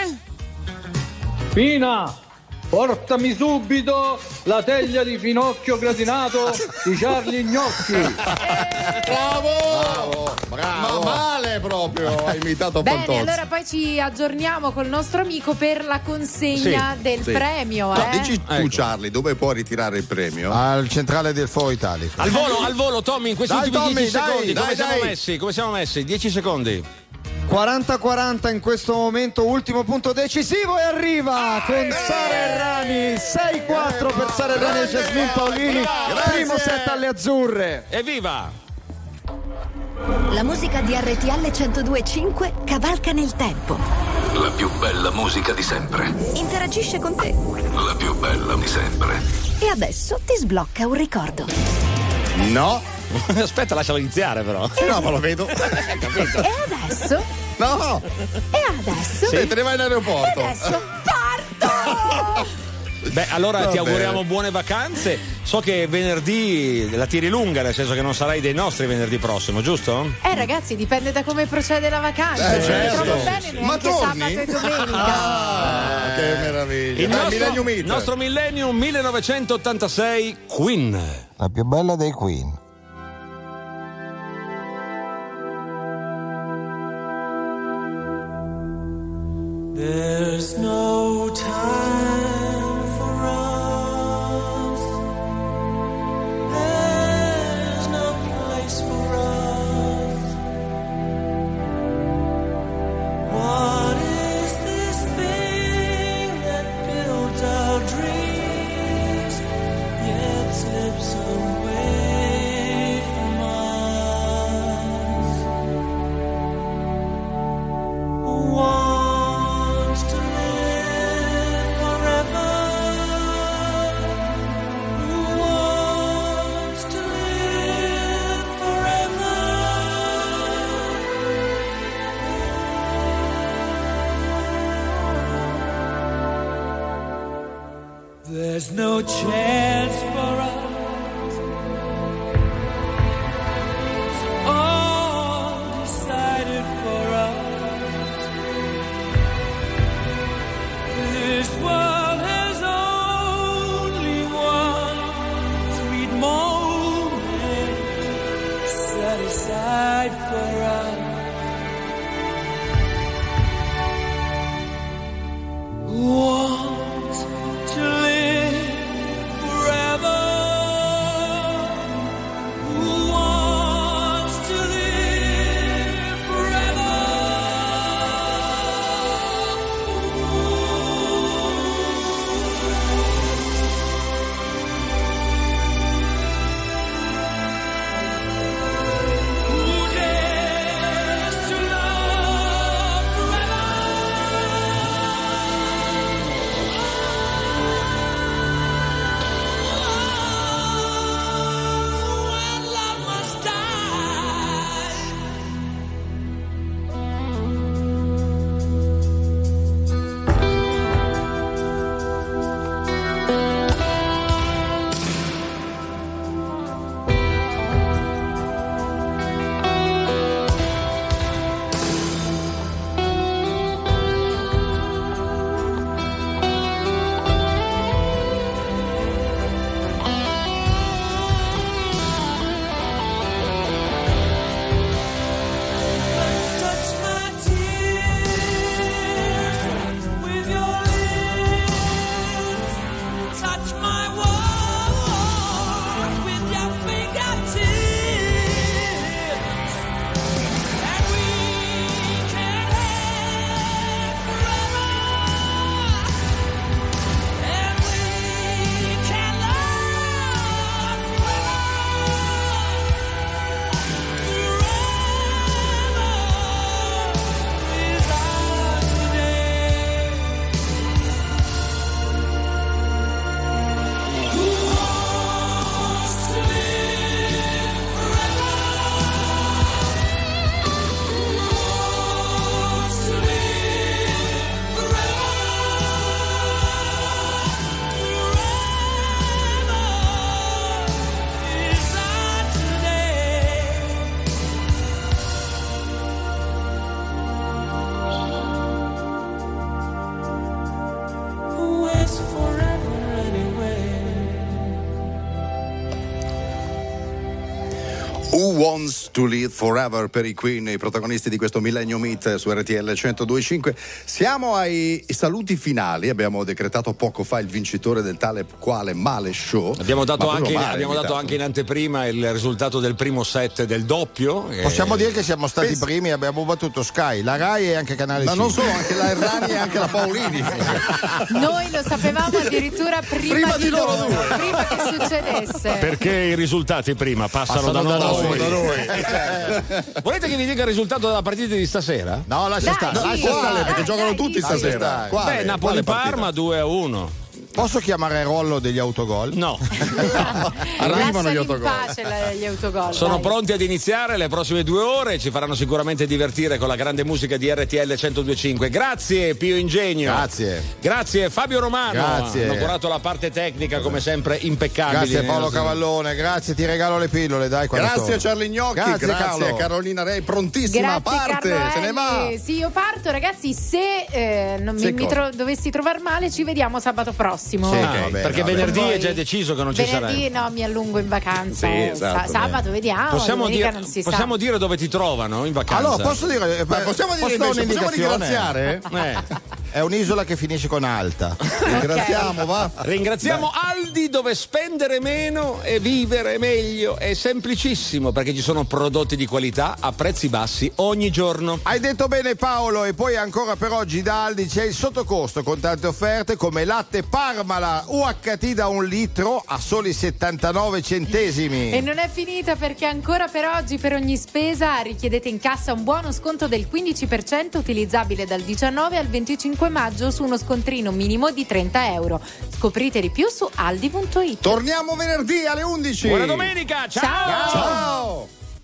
Speaker 16: Pina, portami subito la teglia di finocchio gratinato di Charlie Gnocchi.
Speaker 1: Bravo!
Speaker 4: Bravo, bravo.
Speaker 1: Ma male proprio, ha imitato
Speaker 3: Bene,
Speaker 1: Fantozzi.
Speaker 3: allora poi ci aggiorniamo col nostro amico per la consegna
Speaker 2: Sì,
Speaker 3: del
Speaker 1: Sì.
Speaker 3: premio.
Speaker 1: No,
Speaker 3: eh?
Speaker 1: dici tu,
Speaker 2: Ecco.
Speaker 1: Charlie, dove può ritirare il premio?
Speaker 4: Al centrale del Foro Italico.
Speaker 2: Al volo, al volo, Tommy, in questi
Speaker 4: Dai,
Speaker 2: ultimi
Speaker 4: Tommy,
Speaker 2: dieci
Speaker 4: dai,
Speaker 2: secondi,
Speaker 4: dai,
Speaker 2: come siamo
Speaker 4: dai.
Speaker 2: messi? Come siamo messi? dieci secondi.
Speaker 20: quaranta a quaranta in questo momento, ultimo punto decisivo e arriva con Sara Errani. sei a quattro per Sara Errani e Jasmine Paolini. Primo set alle azzurre.
Speaker 2: Evviva!
Speaker 10: La musica di R T L centodue e cinque cavalca nel tempo.
Speaker 22: La più bella musica di sempre.
Speaker 10: Interagisce con te.
Speaker 22: La più bella di sempre.
Speaker 10: E adesso ti sblocca un ricordo.
Speaker 1: No.
Speaker 2: Aspetta, lascialo iniziare però.
Speaker 1: Eh no, ma lo vedo.
Speaker 2: Capito?
Speaker 3: E adesso?
Speaker 1: No.
Speaker 3: E adesso?
Speaker 1: Sì, te ne vai in aeroporto.
Speaker 3: E adesso parto!
Speaker 2: Beh, allora
Speaker 1: Va
Speaker 2: ti
Speaker 1: bene.
Speaker 2: auguriamo buone vacanze. So che venerdì la tiri lunga, nel senso che non sarai dei nostri venerdì prossimo, giusto?
Speaker 3: Eh ragazzi, dipende da come procede la vacanza.
Speaker 1: Eh,
Speaker 3: Se
Speaker 1: certo.
Speaker 3: mi trovo bene
Speaker 1: Ma
Speaker 3: neanche
Speaker 1: torni?
Speaker 3: sabato e domenica.
Speaker 1: Ah, che meraviglia.
Speaker 2: Il
Speaker 1: Dai,
Speaker 2: nostro,
Speaker 1: Millennium Hit.
Speaker 2: nostro Millennium millenovecentottantasei Queen.
Speaker 15: La più bella dei Queen.
Speaker 19: There's no time for us. There's no place for us. What is this thing that builds our dreams yet slips away from us? Wants to live forever. Who wants to live forever? There's no chance for us. other side for us. Who wants to live forever? Who wants to live forever? Who dares to love forever? When love must die. Touch my tears with your lips. Touch my walk with your fingertips. And we can live forever. And we can love Who is forever anyway?
Speaker 1: Who Wants to Live Forever per i Queen, i protagonisti di questo Millennium Hit su R T L centodue e cinque. Siamo ai saluti finali, abbiamo decretato poco fa il vincitore del tale quale Male Show.
Speaker 2: Abbiamo dato,
Speaker 1: Ma
Speaker 2: anche,
Speaker 1: proprio male,
Speaker 2: abbiamo dato
Speaker 1: invitato.
Speaker 2: anche in anteprima il risultato del primo set del doppio.
Speaker 4: Possiamo
Speaker 2: Eh,
Speaker 4: dire che siamo stati
Speaker 1: penso-
Speaker 4: primi, abbiamo battuto Sky, la Rai e anche Canale
Speaker 1: Ma
Speaker 4: cinque.
Speaker 1: non solo, anche la Errani e anche la Paolini.
Speaker 3: Noi lo sapevamo addirittura prima,
Speaker 1: Prima
Speaker 3: di,
Speaker 1: di loro
Speaker 3: loro,
Speaker 1: due.
Speaker 3: prima che succedesse.
Speaker 2: Perché i risultati prima passano,
Speaker 4: Passano
Speaker 2: da,
Speaker 4: da
Speaker 2: noi.
Speaker 4: noi.
Speaker 1: Da noi.
Speaker 2: Volete che vi dica il risultato della partita di stasera?
Speaker 4: No, lascia
Speaker 3: Dai,
Speaker 4: stare.
Speaker 3: sì,
Speaker 4: lascia
Speaker 1: Quale?
Speaker 4: stare.
Speaker 1: Perché
Speaker 3: Dai,
Speaker 1: giocano
Speaker 3: dai,
Speaker 1: tutti
Speaker 3: dici.
Speaker 1: stasera.
Speaker 4: Dai.
Speaker 1: Quale?
Speaker 2: Beh,
Speaker 1: Quale
Speaker 2: Napoli-Parma
Speaker 1: partita?
Speaker 2: due a uno.
Speaker 4: Posso chiamare il rollo degli autogol?
Speaker 2: No.
Speaker 1: Arrivano
Speaker 3: Lasciali
Speaker 1: gli
Speaker 3: in
Speaker 1: autogol.
Speaker 3: pace la- gli autogol.
Speaker 2: Sono
Speaker 3: dai.
Speaker 2: pronti ad iniziare le prossime due ore, ci faranno sicuramente divertire con la grande musica di R T L centodue e cinque. Grazie Pio Ingegno.
Speaker 4: Grazie.
Speaker 2: Grazie Fabio Romano.
Speaker 4: Grazie.
Speaker 2: Hanno curato la parte tecnica come sempre impeccabile.
Speaker 4: Grazie Paolo Cavallone, grazie, ti regalo le pillole, dai. quando
Speaker 1: Grazie
Speaker 4: torno.
Speaker 1: Charlie Gnocchi,
Speaker 4: Grazie,
Speaker 1: grazie,
Speaker 4: Carlo.
Speaker 1: Carolina Rei, prontissima,
Speaker 3: Grazie
Speaker 1: parte,
Speaker 3: Carlo
Speaker 1: se ne va.
Speaker 3: Elli. Sì, io parto, ragazzi. Se eh, non mi,
Speaker 1: Se
Speaker 3: mi
Speaker 1: cosa?
Speaker 3: tro- dovessi trovare male, ci vediamo sabato prossimo.
Speaker 2: Sì,
Speaker 3: Ah,
Speaker 2: ok,
Speaker 1: vabbè,
Speaker 2: perché
Speaker 1: vabbè.
Speaker 2: venerdì
Speaker 3: Poi-
Speaker 2: è già deciso che non ci sarà.
Speaker 3: Venerdì no, mi allungo in vacanza.
Speaker 1: Sì,
Speaker 3: eh,
Speaker 1: esatto,
Speaker 3: sa- sabato vediamo.
Speaker 2: Possiamo,
Speaker 3: domenica
Speaker 2: dire,
Speaker 3: non si
Speaker 2: possiamo
Speaker 3: sa.
Speaker 2: dire dove ti trovano in vacanza?
Speaker 4: Allora, posso dire,
Speaker 1: Ma possiamo dire
Speaker 4: dare
Speaker 1: invece, possiamo
Speaker 4: un'indicazione?
Speaker 1: ringraziare?
Speaker 2: Eh.
Speaker 4: È un'isola che finisce con alta.
Speaker 1: Ringraziamo, va.
Speaker 2: Ringraziamo Aldi, dove spendere meno e vivere meglio. È semplicissimo perché ci sono prodotti di qualità a prezzi bassi ogni giorno.
Speaker 4: Hai detto bene Paolo, e poi ancora per oggi da Aldi c'è il sottocosto con tante offerte come latte Parmalat U H T da un litro a soli settantanove centesimi.
Speaker 3: E non è finita, perché ancora per oggi per ogni spesa richiedete in cassa un buono sconto del quindici per cento utilizzabile dal diciannove al venticinque maggio su uno scontrino minimo di trenta euro. Scoprite di più su aldi punto it.
Speaker 1: Torniamo venerdì alle undici.
Speaker 2: Buona domenica, ciao!
Speaker 3: Ciao!
Speaker 1: Ciao.